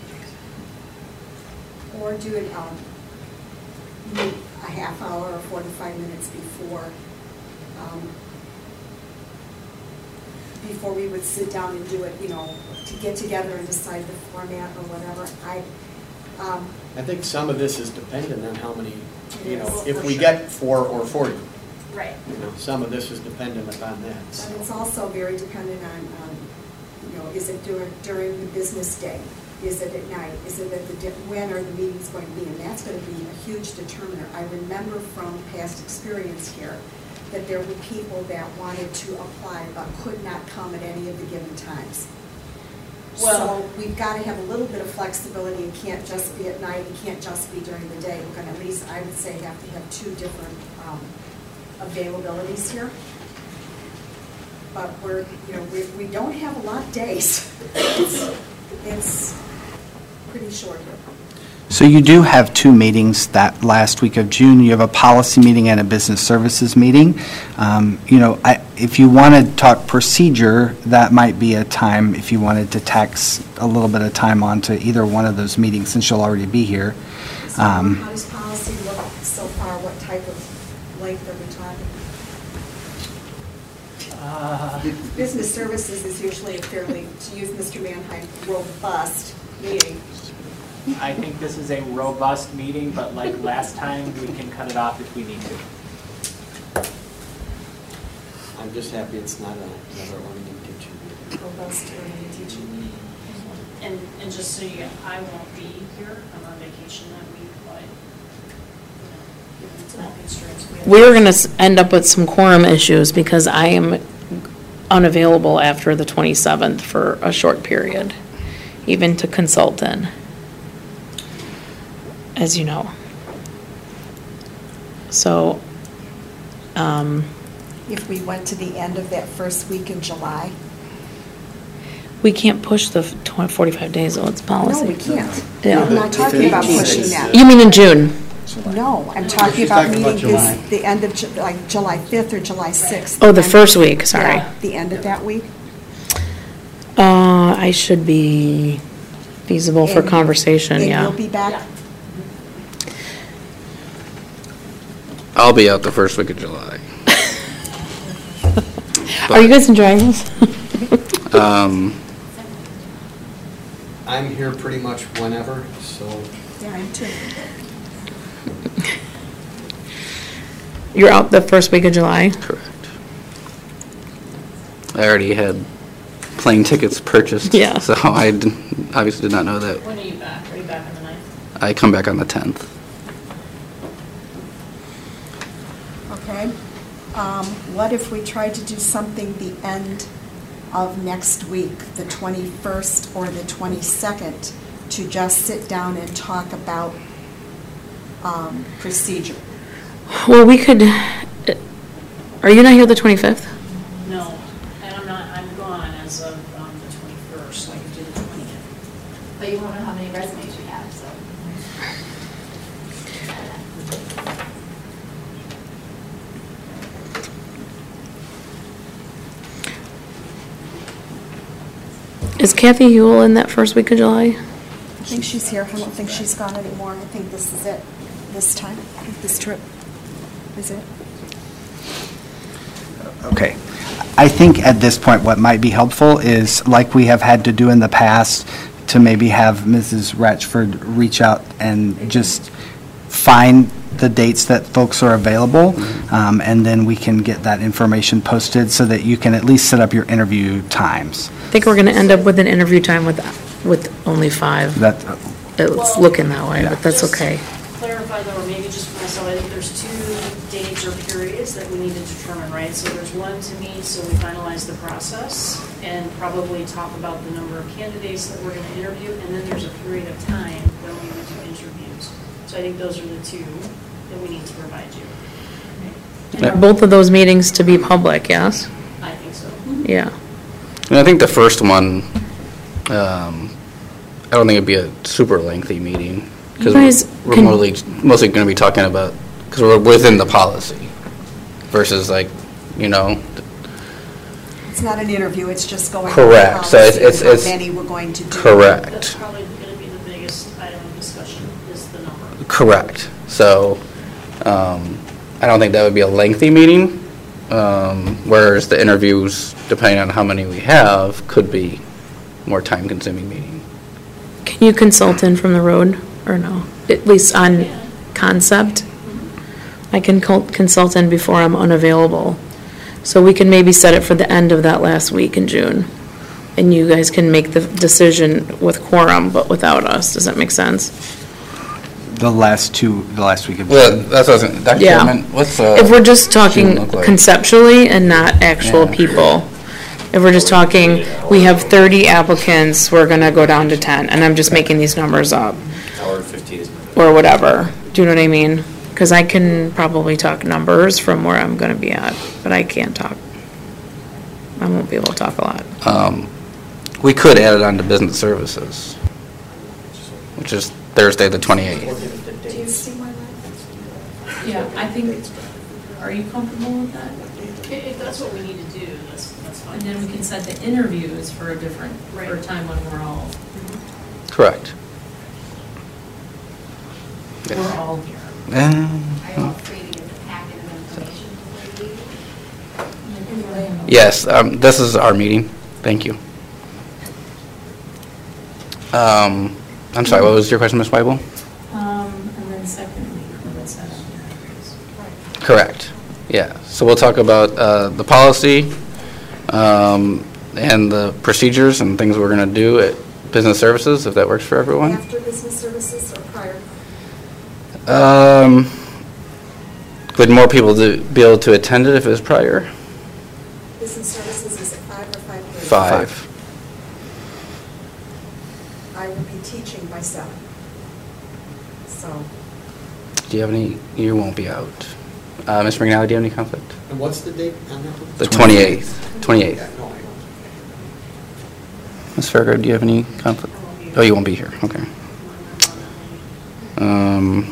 Or do it, um, maybe a half hour or forty-five minutes before, um, before we would sit down and do it, you know, to get together and decide the format or whatever. I, um, I think some of this is dependent on how many, you know, Yes, if for we sure. get four or forty. Right. You know, some of this is dependent upon that. but it's also very dependent on, um, you know, is it during, during the business day? Is it at night? Is it at the, di- when are the meetings going to be? And that's going to be a huge determiner. I remember from past experience here that there were people that wanted to apply but could not come at any of the given times. Well- So we've got to have a little bit of flexibility. It can't just be at night, it can't just be during the day. We're going to at least, I would say, have to have two different um, availabilities here. But we're, you know, we, we don't have a lot of days. It's, it's pretty short here. So you do have two meetings that last week of June. You have a policy meeting and a business services meeting. Um, You know, I- if you want to talk procedure, that might be a time, if you wanted to tax a little bit of time onto either one of those meetings, since you'll already be here. So Um, how does policy look so far? What type of length are we talking? Uh, Business services is usually a fairly, to use Mister Mannheim, robust meeting. I think this is a robust meeting, but like last time, we can cut it off if we need to. I'm just happy it's not a- another learning and teaching meeting. Robust learning and teaching. And, and just so you, I won't be here, I'm on vacation that week, but, you know, given to that constraints. we have- We're going to end up with some quorum issues because I am unavailable after the twenty-seventh for a short period, even to consult in, as you know. So, um, If we went to the end of that first week in July? we can't push the twenty, forty-five days, though, it's policy. No, we can't. Yeah. I'm not talking about pushing that. You mean in June? No, I'm talking She's about talking about meeting July. this, the end of, Ju- like July fifth or July sixth. Oh, the end- first week, sorry. Yeah, the end of that week. Uh, I should be feasible for And- conversation, And yeah. you'll be back? I'll be out the first week of July. Are you guys enjoying this? Um, I'm here pretty much whenever, so. Yeah, I'm too. You're out the first week of July? Correct. I already had plane tickets purchased. Yeah. So I didn't- obviously did not know that. When are you back? Are you back on the ninth? I come back on the tenth. Okay. Um, What if we tried to do something the end of next week, the twenty-first or the twenty-second, to just sit down and talk about um, procedure? Well, we could, are you not here the twenty-fifth? No, and I'm not, I'm gone as of um, the twenty-first, so I can do the twentieth. But you won't know how many resumes we have, so. Is Kathy Hewell in that first week of July? I think she's here. I don't think she's gone anymore. I think this is it, this time, this trip. Is it? Okay. I think at this point, what might be helpful is, like we have had to do in the past, to maybe have Missus Ratchford reach out and just find the dates that folks are available, um, and then we can get that information posted so that you can at least set up your interview times. I think we're going to end up with an interview time with, with only five. That, It's Well, looking that way, but that's just to okay. Clarify though, or maybe just for myself, I think there's two dates or periods that we need to determine, right? So there's one to meet, so we finalize the process and probably talk about the number of candidates that we're going to interview, and then there's a period of time when we would do interviews. So I think those are the two that we need to provide you. Are both of those meetings to be public, yes? I think so. Yeah. And I think the first one, um, I don't think it'd be a super lengthy meeting. Because You guys we're, we're can- mostly, mostly going to be talking about, because we're within the policy versus like, you know, It's not an interview, it's just going. over Correct. So it's- policy and it's- it's- How many we're going to do. Correct. That's probably going to be the biggest item of discussion, is the number. correct. So um, I don't think that would be a lengthy meeting, um, whereas the interviews, depending on how many we have, could be more time-consuming meeting. Can you consult in from the road, or no? At least on concept? I can col- consult in before I'm unavailable. So we can maybe set it for the end of that last week in June. And you guys can make the decision with quorum, but without us. Does that make sense? The last two, the last week of Well, June. that's what I was gonna, Doctor Yeah. Chairman, what's uh If we're just June talking look like? conceptually and not actual Yeah. people. If we're just talking, we have thirty applicants, we're gonna go down to ten, and I'm just making these numbers up. Hour fifteen is. Or whatever. Do you know what I mean? Because I can probably talk numbers from where I'm gonna be at, but I can't talk. I won't be able to talk a lot. Um, We could add it on to business services, which is Thursday, the twenty-eighth. Do you see my line? Yeah, I think, are you comfortable with that? If if that's what we need to do, that's, that's fine. And then we can set the interviews for a different, for a time when we're all, Correct. we're all here. Um, Are you all free to get the packet of information before you leave? Yes, um, this is our meeting. Thank you. Um, I'm sorry, what was your question, Miz Weibel? Um, and then secondly, we'll set up interviews. Correct. Yeah, so we'll talk about uh, the policy um, and the procedures and things we're going to do at business services, if that works for everyone. After business services or prior? Um, would more people do- be able to attend it if it was prior? Business services, is it five or five thirty? Five. I will be teaching by seven. So, Do you have any, you won't be out. Uh, Miz McNally, do you have any conflict? And what's the date on that one? The twenty-eighth, twenty-eighth. Yeah, no, I don't. Miz Fargo, do you have any conflict? Oh, you won't be here, okay. Um,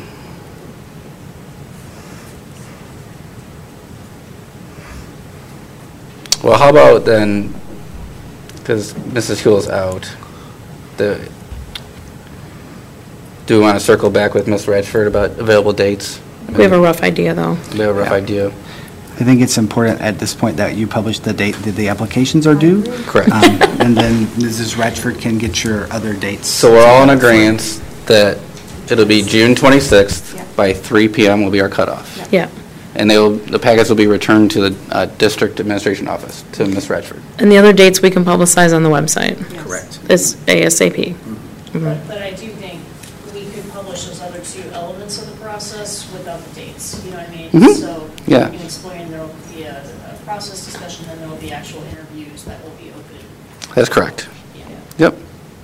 Well, how about then, because Missus Huell's out, the, do we want to circle back with Miz Radford about available dates? We have a rough idea, though. We have a rough Yeah. idea. I think it's important at this point that you publish the date that the applications are due. Correct. Um, And then Missus Ratchford can get your other dates. So we're all in agreement that it'll be June twenty-sixth by three P M will be our cutoff. Yeah. And they will, the packets will be returned to the uh, district administration office, to Miz Radford. And the other dates we can publicize on the website. Correct. It's ASAP. But Mhm. but I do think we could publish those other two elements of the process without the dates, you know what I mean? Mhm. So Yeah. you can explain there will be a, a process discussion, then there will be actual interviews that will be open. That's correct. Yep.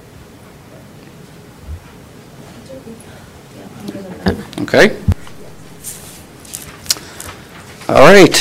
Okay. All right.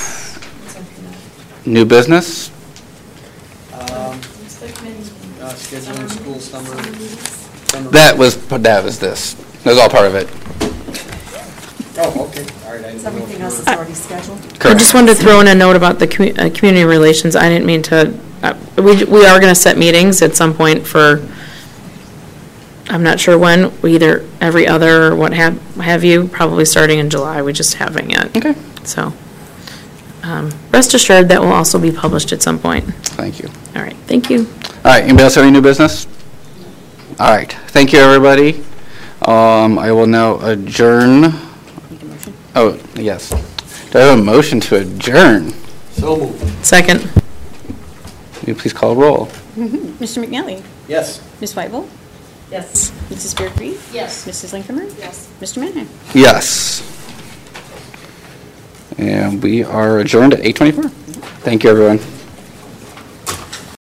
New business? Um, uh, Scheduling school summer. summer- That was, that was this. That was all part of it. Oh, okay, all right. I is didn't know if everything you else were- is already scheduled? I just wanted to throw in a note about the commu- uh, community relations. I didn't mean to, uh, we we are going to set meetings at some point for, I'm not sure when, either every other, or what have have you, probably starting in July. We just haven't yet. Okay. So um, rest assured that will also be published at some point. Thank you. All right, thank you. All right, anybody else have any new business? All right, thank you, everybody. Um, I will now adjourn. Oh, yes. Do I have a motion to adjourn? So moved. Second. Will you please call roll? Mister McNally? Yes. Miz Weibel? Yes. Missus Beardgreen? Yes. Missus Linkhammer? Yes. Mister Manheim? Yes. And we are adjourned at eight twenty-four. Thank you, everyone.